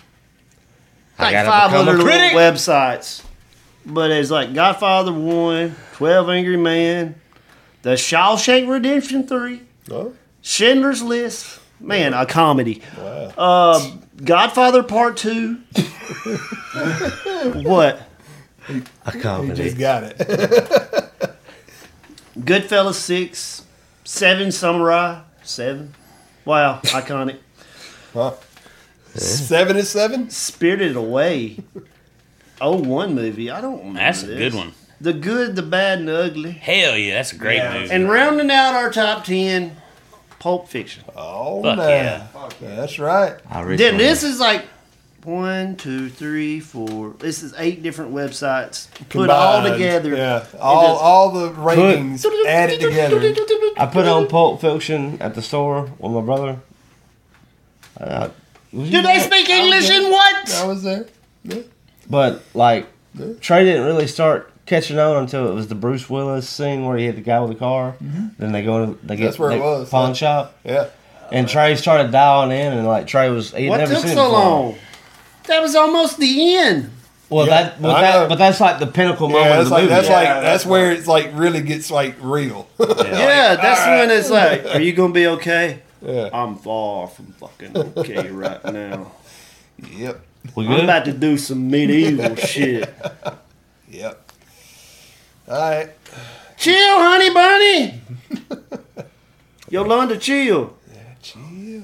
I like gotta five become a other little critic. websites. But it's like Godfather one, twelve Angry Men, The Shawshank Redemption three, Oh, Schindler's List. Man, a comedy. wow. Uh, Godfather Part two. What? A You comedy. just got it. Goodfellas six, Seven Samurai seven. Wow, iconic. Huh? Seven is seven? Spirited Away. Oh one movie. I don't remember That's a this. good one. The Good, the Bad, and the Ugly. Hell yeah, that's a great Yeah. movie. And rounding out our top ten, Pulp Fiction. Oh, Fuck no. yeah. That's right. I Then recently- this is like one, two, three, four. This is eight different websites put all Combined. together. Yeah. All, just- all the rankings added together. I put on Pulp Fiction at the store with my brother. Uh, was Do you they there? speak English in what? I was there. Yeah. But like, Trey didn't really start catching on until it was the Bruce Willis scene where he hit the guy with the car. Then they go to they get That's where it they- was, pawn yeah. shop, Yeah. and Trey started dialing in, and like Trey was he had What never took seen it so before. long? That was almost the end. Well, Yeah, that, but I that know. but that's like the pinnacle moment Yeah, of that's the like movie. that's Yeah, like that's that's where it's like really gets like real. Yeah, that's when it's like, are you gonna be okay? Yeah. I'm far from fucking okay right now. Yep. we I'm good? about to do some medieval shit. Yep. All right. Chill, honey bunny. Yolanda, chill. Chill.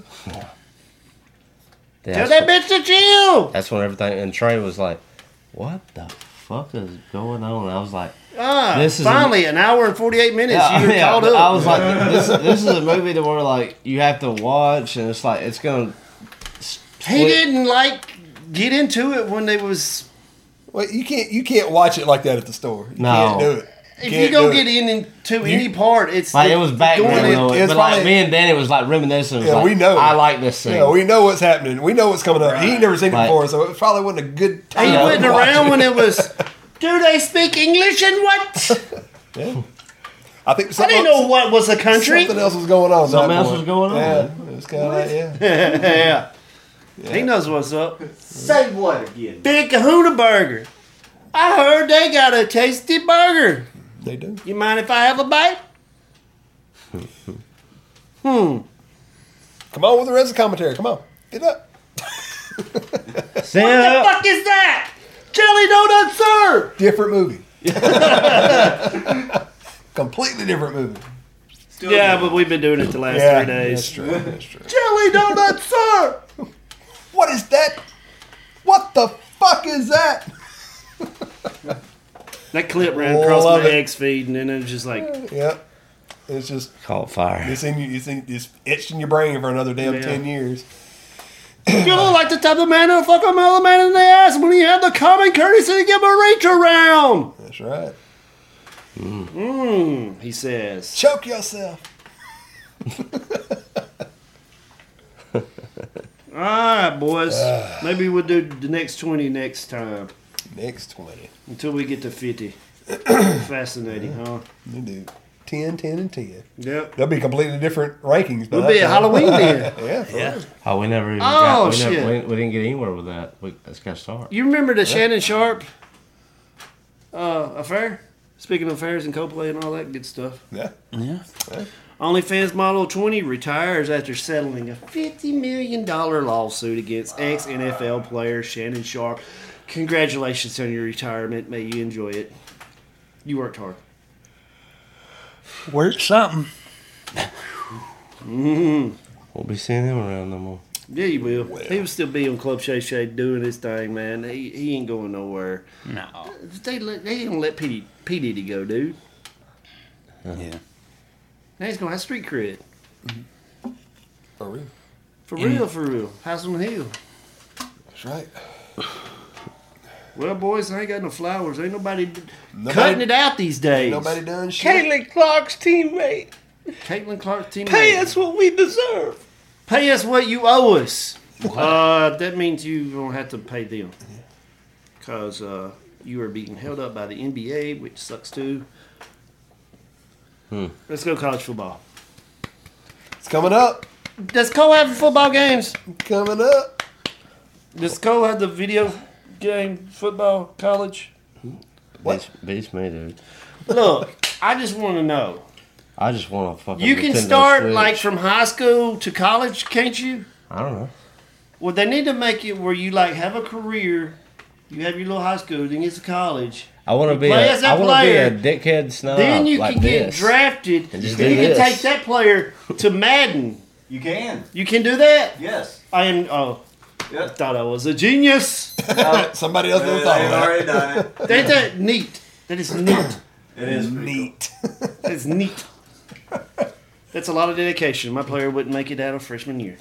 Tell That's, that bitch to chill. that's when everything. And Trey was like, "What the fuck is going on?" And I was like, Ah, This is finally, an hour and forty-eight minutes. Yeah, You're yeah, caught but up. I was like, this, this is a movie to where like you have to watch, and it's like it's gonna. he didn't like get into it when they was. Well, you can't you can't watch it like that at the store. You No. can't do it. If Can't you don't do get it. in into any part, it's Like the- it was back going then, in- though, it's but like probably- me and Danny was like reminiscing. It was Yeah, like, we know. I like this scene. Yeah, we know what's happening. We know what's coming up. He ain't never seen it Like- before, so it probably wasn't a good time. He to wasn't watch around it. when it was. Do they speak English and what? Yeah. I think I something, didn't know what was a country. something else was going on. at that Something else point. was going on, Yeah, man. it was kind of like yeah. yeah. He knows what's up. Say what again? Big Kahuna Burger. I heard they got a tasty burger. They do. You mind if I have a bite? Hmm. Come on with the rest of the commentary. Come on. Get up. Stand up. Fuck is that? Jelly donut, sir. Different movie. Completely different movie. Still Yeah, good. but we've been doing it the last Yeah, three days. that's true. That's true. Jelly donut, sir. What is that? What the fuck is that? That clip ran across Love my it. X feed, and then it was just like, Yep. It's just Caught fire. it's in you. It's, in, it's etched in your brain for another damn Yeah. ten years. you look like the type of man who'll fuck a mellow man in the ass when he had the common courtesy to give him a reach around. That's right. Mmm, he says. Choke yourself. All right, boys. Maybe we'll do the next twenty next time Next twenty. until we get to fifty. Fascinating, huh? We do ten, ten, and ten. Yep. They'll be completely different rankings. by We'll that be at time. Halloween then. Yeah. for Yeah. real. Oh, we never even Oh, got. We, shit. never, we, we didn't get anywhere with that. We, let's got to start. You remember the Shannon Sharp uh, affair? Speaking of affairs and Coldplay and all that good stuff. Yeah. Yeah. OnlyFans model twenty retires after settling a fifty million dollars lawsuit against ex-N F L player Shannon Sharp. Congratulations on your retirement. May you enjoy it. You worked hard. Work something. Won't be seeing him around no more. Yeah, you will. He will still be on Club Shay Shay doing his thing, man. He, he ain't going nowhere. No. They let, they don't let P. P. Diddy go, dude. Yeah. Now he's going to have street cred. For real. For real, for real. House on the hill. That's right. Well, boys, I ain't got no flowers. Ain't nobody, Nobody- cutting it out these days. Nobody done shit. Caitlin Clark's teammate. Caitlin Clark, team. Pay us what we deserve. Pay us what you owe us. Uh, that means you don't have to pay them. Because uh, you are being held up by the N B A, which sucks too. Hmm. Let's go college football. It's coming up. Does Cole have football games? Coming up. Does Cole have the video game football college? What? Beats, beats me, dude. Look, I just want to know. I just want to fucking. You can Nintendo start Switch. like from high school to college, can't you? I don't know. Well, they need to make it where you like have a career. You have your little high school, then get to college. I want to be. play A, as I that want to be player. a dickhead snob. Then you like can get this. drafted. And just Then do you can this. take that player to Madden. You can. You can do that. Yes. I am. Oh, I Yep. thought I was a genius. Somebody else done They've thought of that. already done it. Ain't that neat? That is neat. It is pretty Neat. That's neat. That's a lot of dedication. My player wouldn't make it out of freshman year.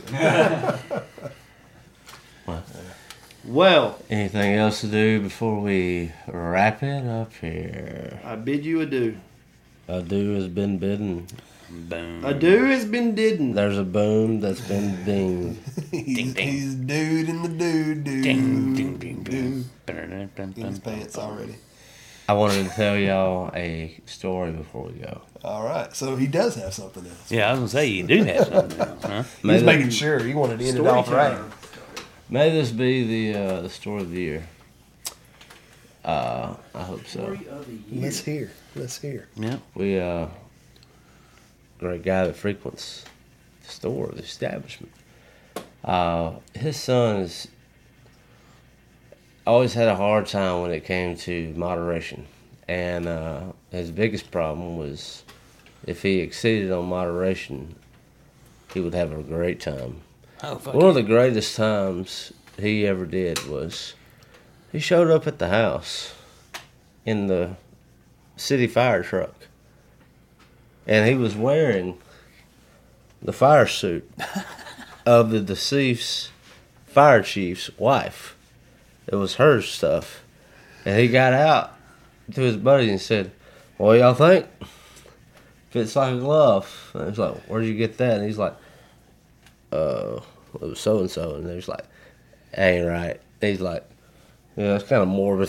Well, Anything else to do before we wrap it up here? I bid you adieu. Adieu has been bidden. Boom. Adieu has been didden. There's a boom that's been dinged. he's, he's dude in the dude dude. Ding, ding, ding, Dude. ding. In his pants already. I wanted to tell y'all a story before we go. All right. So he does have something else. Yeah, I was gonna say you do have something else, huh? He was May, making this, sure he wanted to end it Story off right. time. may this be the uh, the story of the year. Uh, I hope so. Story of the year. Let's hear. Let's hear. Yeah. We uh, got a guy that frequents the store, the establishment. Uh, his son has always had a hard time when it came to moderation, and uh, his biggest problem was if he exceeded on moderation, he would have a great time. Oh, fuck. One of the greatest times he ever did was he showed up at the house in the city fire truck, and he was wearing the fire suit of the deceased's fire chief's wife. It was her stuff. And he got out to his buddy and said, "What do y'all think? Fits like a glove." And he's like, "Where'd you get that?" And he's like, uh, it was so and so. And he's like, "Ain't right." And he's like, "Yeah, it's kind of morbid."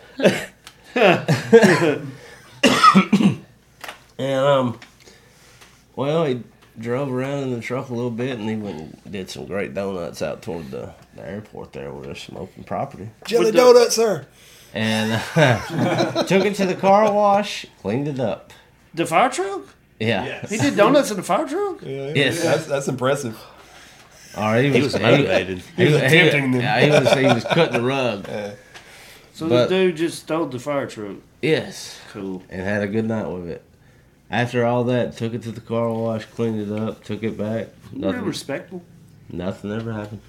And, um, well, he drove around in the truck a little bit, and he went and did some great donuts out toward the, the airport there where there's some open property. Jelly With the- donut, sir. And uh, took it to the car wash, cleaned it up. The fire truck? Yeah. He did donuts in the fire truck. Yeah, yeah, Yes. that's that's impressive. Or he was, He was motivated. He, He was was, he, attempting them. yeah, he was, he was cutting the rug. So But- this dude just stole the fire truck. Yes. Cool. And had a good night with it. After all that, took it to the car wash, cleaned it up, took it back. Very Nothing, respectful. nothing ever happened.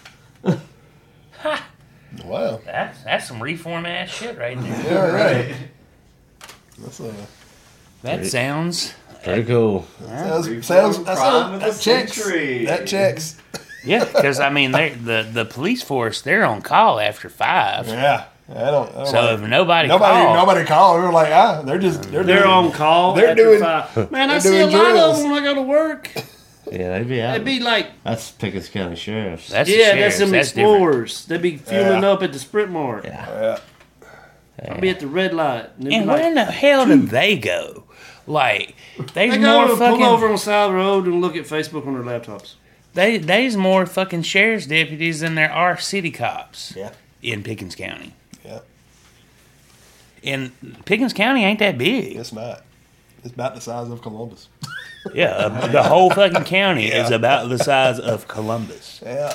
Wow. That's that's some reform ass shit right there. Yeah, right. That's uh, That sounds. Pretty cool. sounds sounds that, Crime sounds, of that the checks. century. That checks. Yeah, because I mean, they the the police force they're on call after five. Yeah. I don't. I don't So like, if nobody nobody called, nobody called. We're like, ah, they're just they're They're doing, on call. They're after doing- five. Man, I they're see a doing lot drills. of them when I go to work. Yeah, they'd be out. They'd be like, That's Pickens County Sheriff's. that's the yeah, that's sheriff's, them that's different. explorers. They'd be fueling Yeah. up at the Sprint Mart. Yeah. I'd be at the red light. And, they'd And be where like, in the hell did they go? Like, there's they more go to fucking. pull over on the side of the road and look at Facebook on their laptops. They there's more fucking sheriff's deputies than there are city cops. Yeah. In Pickens County. Yeah. And Pickens County ain't that big. It's not. It's about the size of Columbus. Yeah, uh, the whole fucking county is about the size of Columbus. Yeah.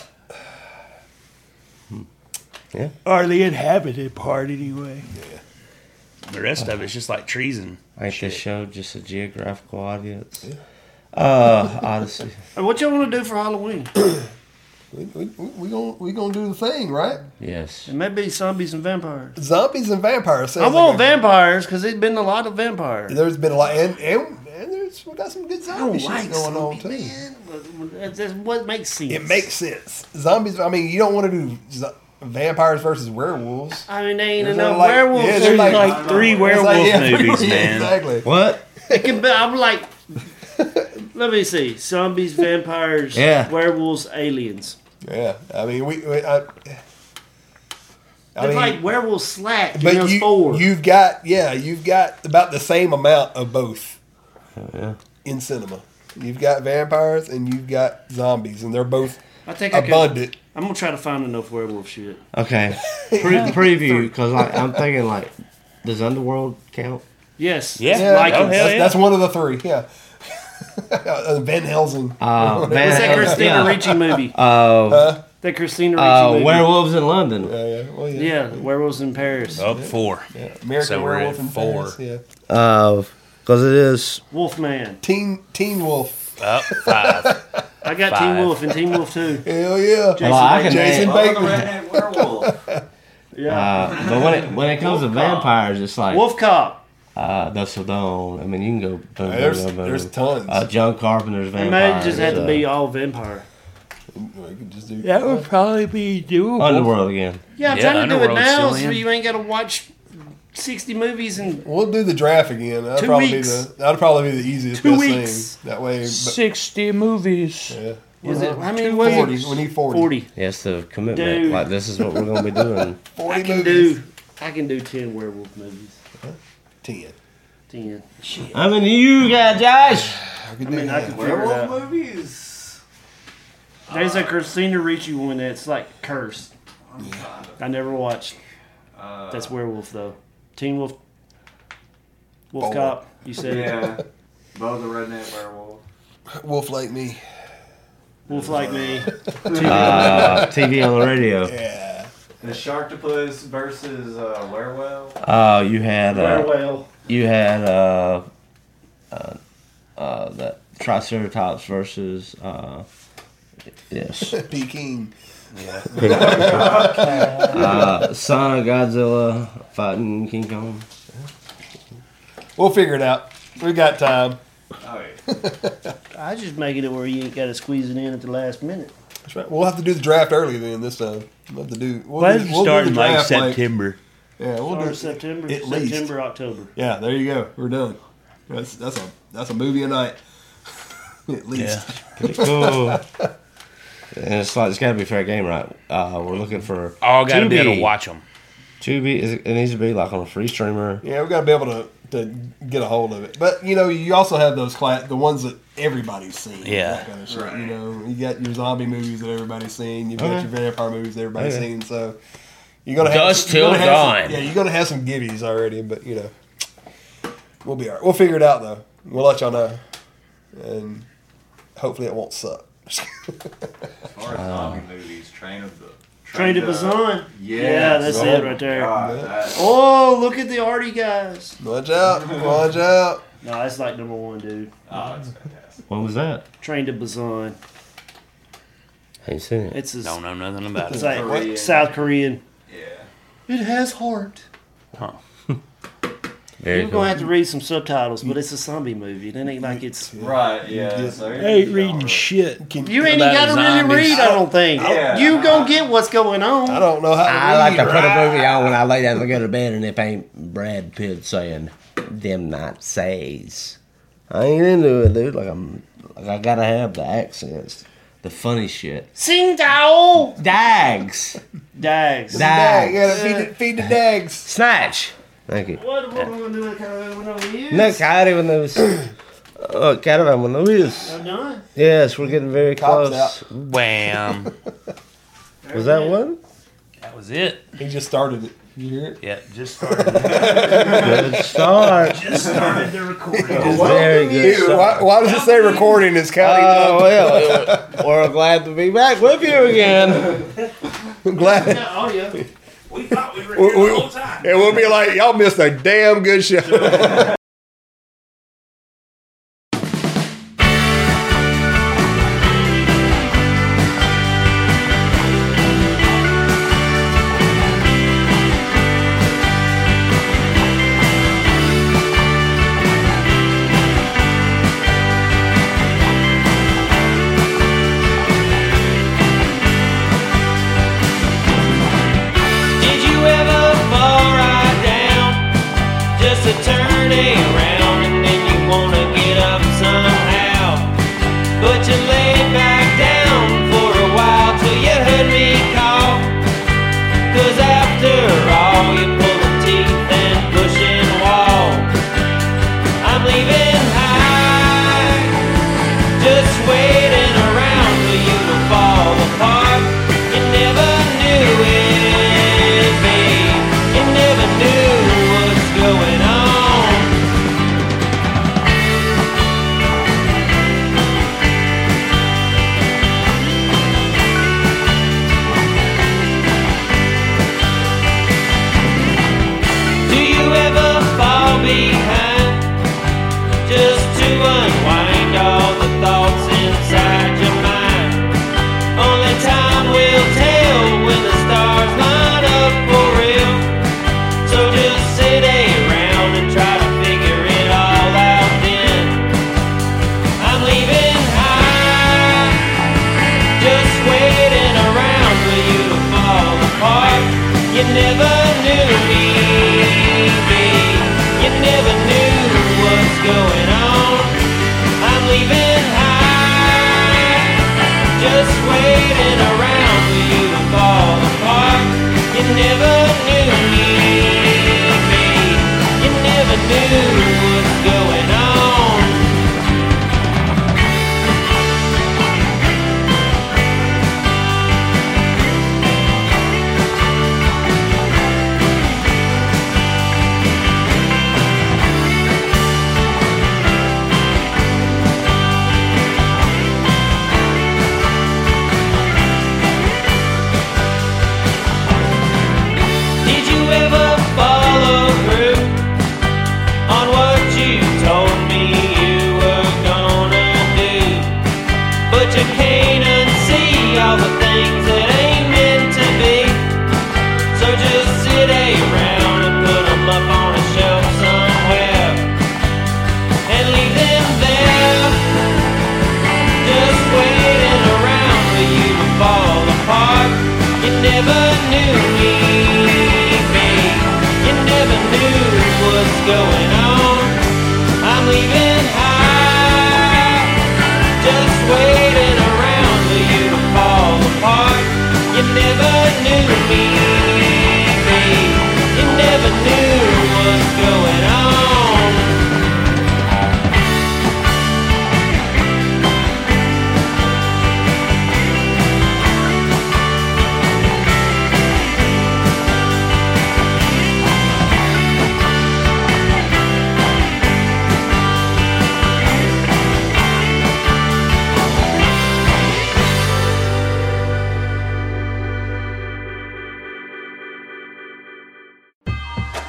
Or the inhabited part, anyway. Yeah. The rest of it's just like treason. Ain't this show just a geographical audience? Uh, Odyssey. Hey, what y'all want to do for Halloween? We we we, we gonna we gonna do the thing, right? Yes. It may be zombies and vampires. Zombies and vampires. I sounds want like a- vampires because there's been a lot of vampires. There's been a lot, and and, and there's we got some good I zombie don't shit like going on zombies, too. man. But That's, that's what makes sense. It makes sense. Zombies. I mean, you don't want to do zo- vampires versus werewolves. I mean, there ain't There's enough like- werewolves. yeah, in there's there. like- Like three It's werewolf like, yeah, movies, yeah, man. Exactly. What? It can be, I'm like, let me see: zombies, vampires, Yeah. werewolves, aliens. Yeah. I mean, we. we I, I It's mean, like werewolves slack. but But you, four. you've got yeah, you've got about the same amount of both Yeah. in cinema. You've got vampires and you've got zombies, and they're both I think I could. abundant. I'm gonna try to find enough werewolf shit. Okay. Pre- preview, because like, I'm thinking, like, does Underworld count? Yes. Yeah. Yeah, Like Oh, it. hell that's, yeah. that's one of the three. Yeah. Uh, Van Helsing. Uh, Van What's that Helsing, Christina yeah. Ricci movie? Uh, that Christina Ricci uh, movie. Werewolves in London. Yeah, yeah. Well, yeah. Yeah, werewolves in Paris. Up four. Yeah. American So we're Werewolf at in four. Paris. Yeah. Uh, because it is. Wolfman. Teen Teen Wolf. Up five. I got Five. Teen Wolf and Teen Wolf two. Hell yeah. Jason Well, I can Jason name- Oh, the Bateman. redhead werewolf. Yeah. Uh, but when it when it comes to Wolf Cop. vampires, it's like Wolf Cop. uh, Dustle Dawn. I mean, you can go. Boom, boom, There's boom, boom. there's tons. Uh, John Carpenter's It vampires. may just have to uh, be all vampire. we could just do That would probably be doable. Underworld again. Yeah, I'm Yeah, trying to do it Underworld's now still so in. you ain't got to watch sixty movies in We'll do the draft again. That'd Two probably weeks. be the that'd probably be the easiest Two best weeks. thing. That way, but, Sixty movies. yeah. Was it? Well, How many was forty. it? We need forty. Forty. Yes, the commitment. Dude. Like this is what we're gonna be doing. forty I can movies. do. I can do ten werewolf movies. ten. Ten. Shit. How many you got, Josh? I could I do mean, I that. could figure it Werewolf out. movies. There's a Christina Ricci one that's like cursed. I never watched. Uh, That's werewolf though. Teen Wolf. Wolf Four. Cop. You said it. yeah. Bo the redneck werewolf. Wolf like me. Wolf like me. Uh, T V on the radio. Yeah. The Sharktopus versus uh, Werewolf. Uh, you had uh, Werewolf. you had uh, uh, uh, that Triceratops versus uh, yes, Peking. uh, Son of Godzilla fighting King Kong. We'll figure it out. We got time. Oh yeah. I just making it where you ain't got to squeeze it in at the last minute. That's right. We'll have to do the draft early then this time. We'll have to do. We'll Why do, did you we'll start do in the like draft September? yeah, we'll Or do September. at least. September, October. Yeah, there you go. We're done. That's that's a that's a movie a night. At least. Pretty cool. And it's like it's got to be fair game, right? Uh, we're looking for All got to be able Tubi. to watch them. Tubi. Is it, it needs to be like on a free streamer. Yeah, we got to be able to, to get a hold of it. But you know, you also have those class, the ones that everybody's seen. Yeah. that kind of shit. Right. You know, you got your zombie movies that everybody's seen. You've got Okay. your vampire movies that everybody's Okay. seen. So you're gonna have Dusk some- you're till gonna have some- dawn. yeah, you're gonna have some gibbies already, but you know, we'll be all right. We'll figure it out though. We'll let y'all know. and hopefully it won't suck. As far as zombie movies, Train of the Train to Busan. Yes. Yeah, that's Oh, it right there. God, that- Oh, look at the arty guys. Watch out! Watch out! No, that's like number one, dude. oh, it's fantastic. What was that? Train to Busan. I ain't seen it. It's a, Don't know nothing about it's it. like what? Korean. South Korean. Yeah. It has heart. Huh. Very You're cool. gonna have to read some subtitles, but it's a zombie movie. It ain't like it's. Right, yeah. Yeah. So I ain't reading shit. Can, You ain't About got to really zombies. read. I don't think. Yeah. You gonna get what's going on. I don't know how to I like to read, put right? a movie on when I lay down to go to bed, and if ain't Brad Pitt saying them not says, I ain't into it, dude. Like I'm, like I gotta have the accents, the funny shit. Sing Tao. Dags, Dags. Dag, dags, you gotta feed, it, feed the dags. snatch. Thank you. What what we gonna do with caravan No, caravan news. Oh, caravan news. I'm done. Yes, we're getting very Cops close. Wham. Was that one? That was it. He just started it. You hear it? Yeah, just started. Good start. Just started the recording. Very good Dude, start. why, why does it say recording is counting Oh up? well, we're glad to be back with you again. I'm glad. Audio. We thought we were We- here we- the whole time. It will be like, y'all missed a damn good show. Did you ever fall right down just to turn around and then you wanna get up somehow? But you laid back down for a while till you heard me call. 'Cause after all, you pulling teeth and pushing walls. I'm leaving high, just waiting around for you to fall apart. You never knew it, babe. You never knew what's going on. Do you ever fall behind just to unwind all the thoughts inside your mind? Only time will tell when the stars line up for real. So just sit around and try to figure it all out then. I'm leaving high, just waiting around for you to fall apart. You never knew me, babe. You never knew what's going on. I'm leaving high, just waiting around for you to fall apart. You never knew me, babe. You never knew what's going on. Did you ever follow through on what you told me you were gonna do? But you can't unsee all the things that ain't meant to be. So just sit around and put them up on a shelf somewhere and leave them there, just waiting around for you to fall apart. You never knew me, babe. You never knew what's going on. I'm leaving high, just waiting around for you to fall apart. You never knew me, babe. You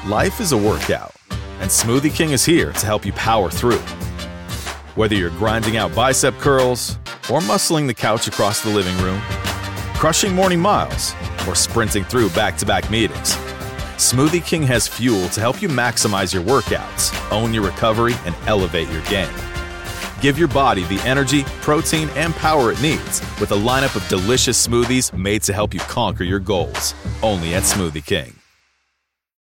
Life is a workout, and Smoothie King is here to help you power through. Whether you're grinding out bicep curls or muscling the couch across the living room, crushing morning miles, or sprinting through back-to-back meetings, Smoothie King has fuel to help you maximize your workouts, own your recovery, and elevate your game. Give your body the energy, protein, and power it needs with a lineup of delicious smoothies made to help you conquer your goals. Only at Smoothie King.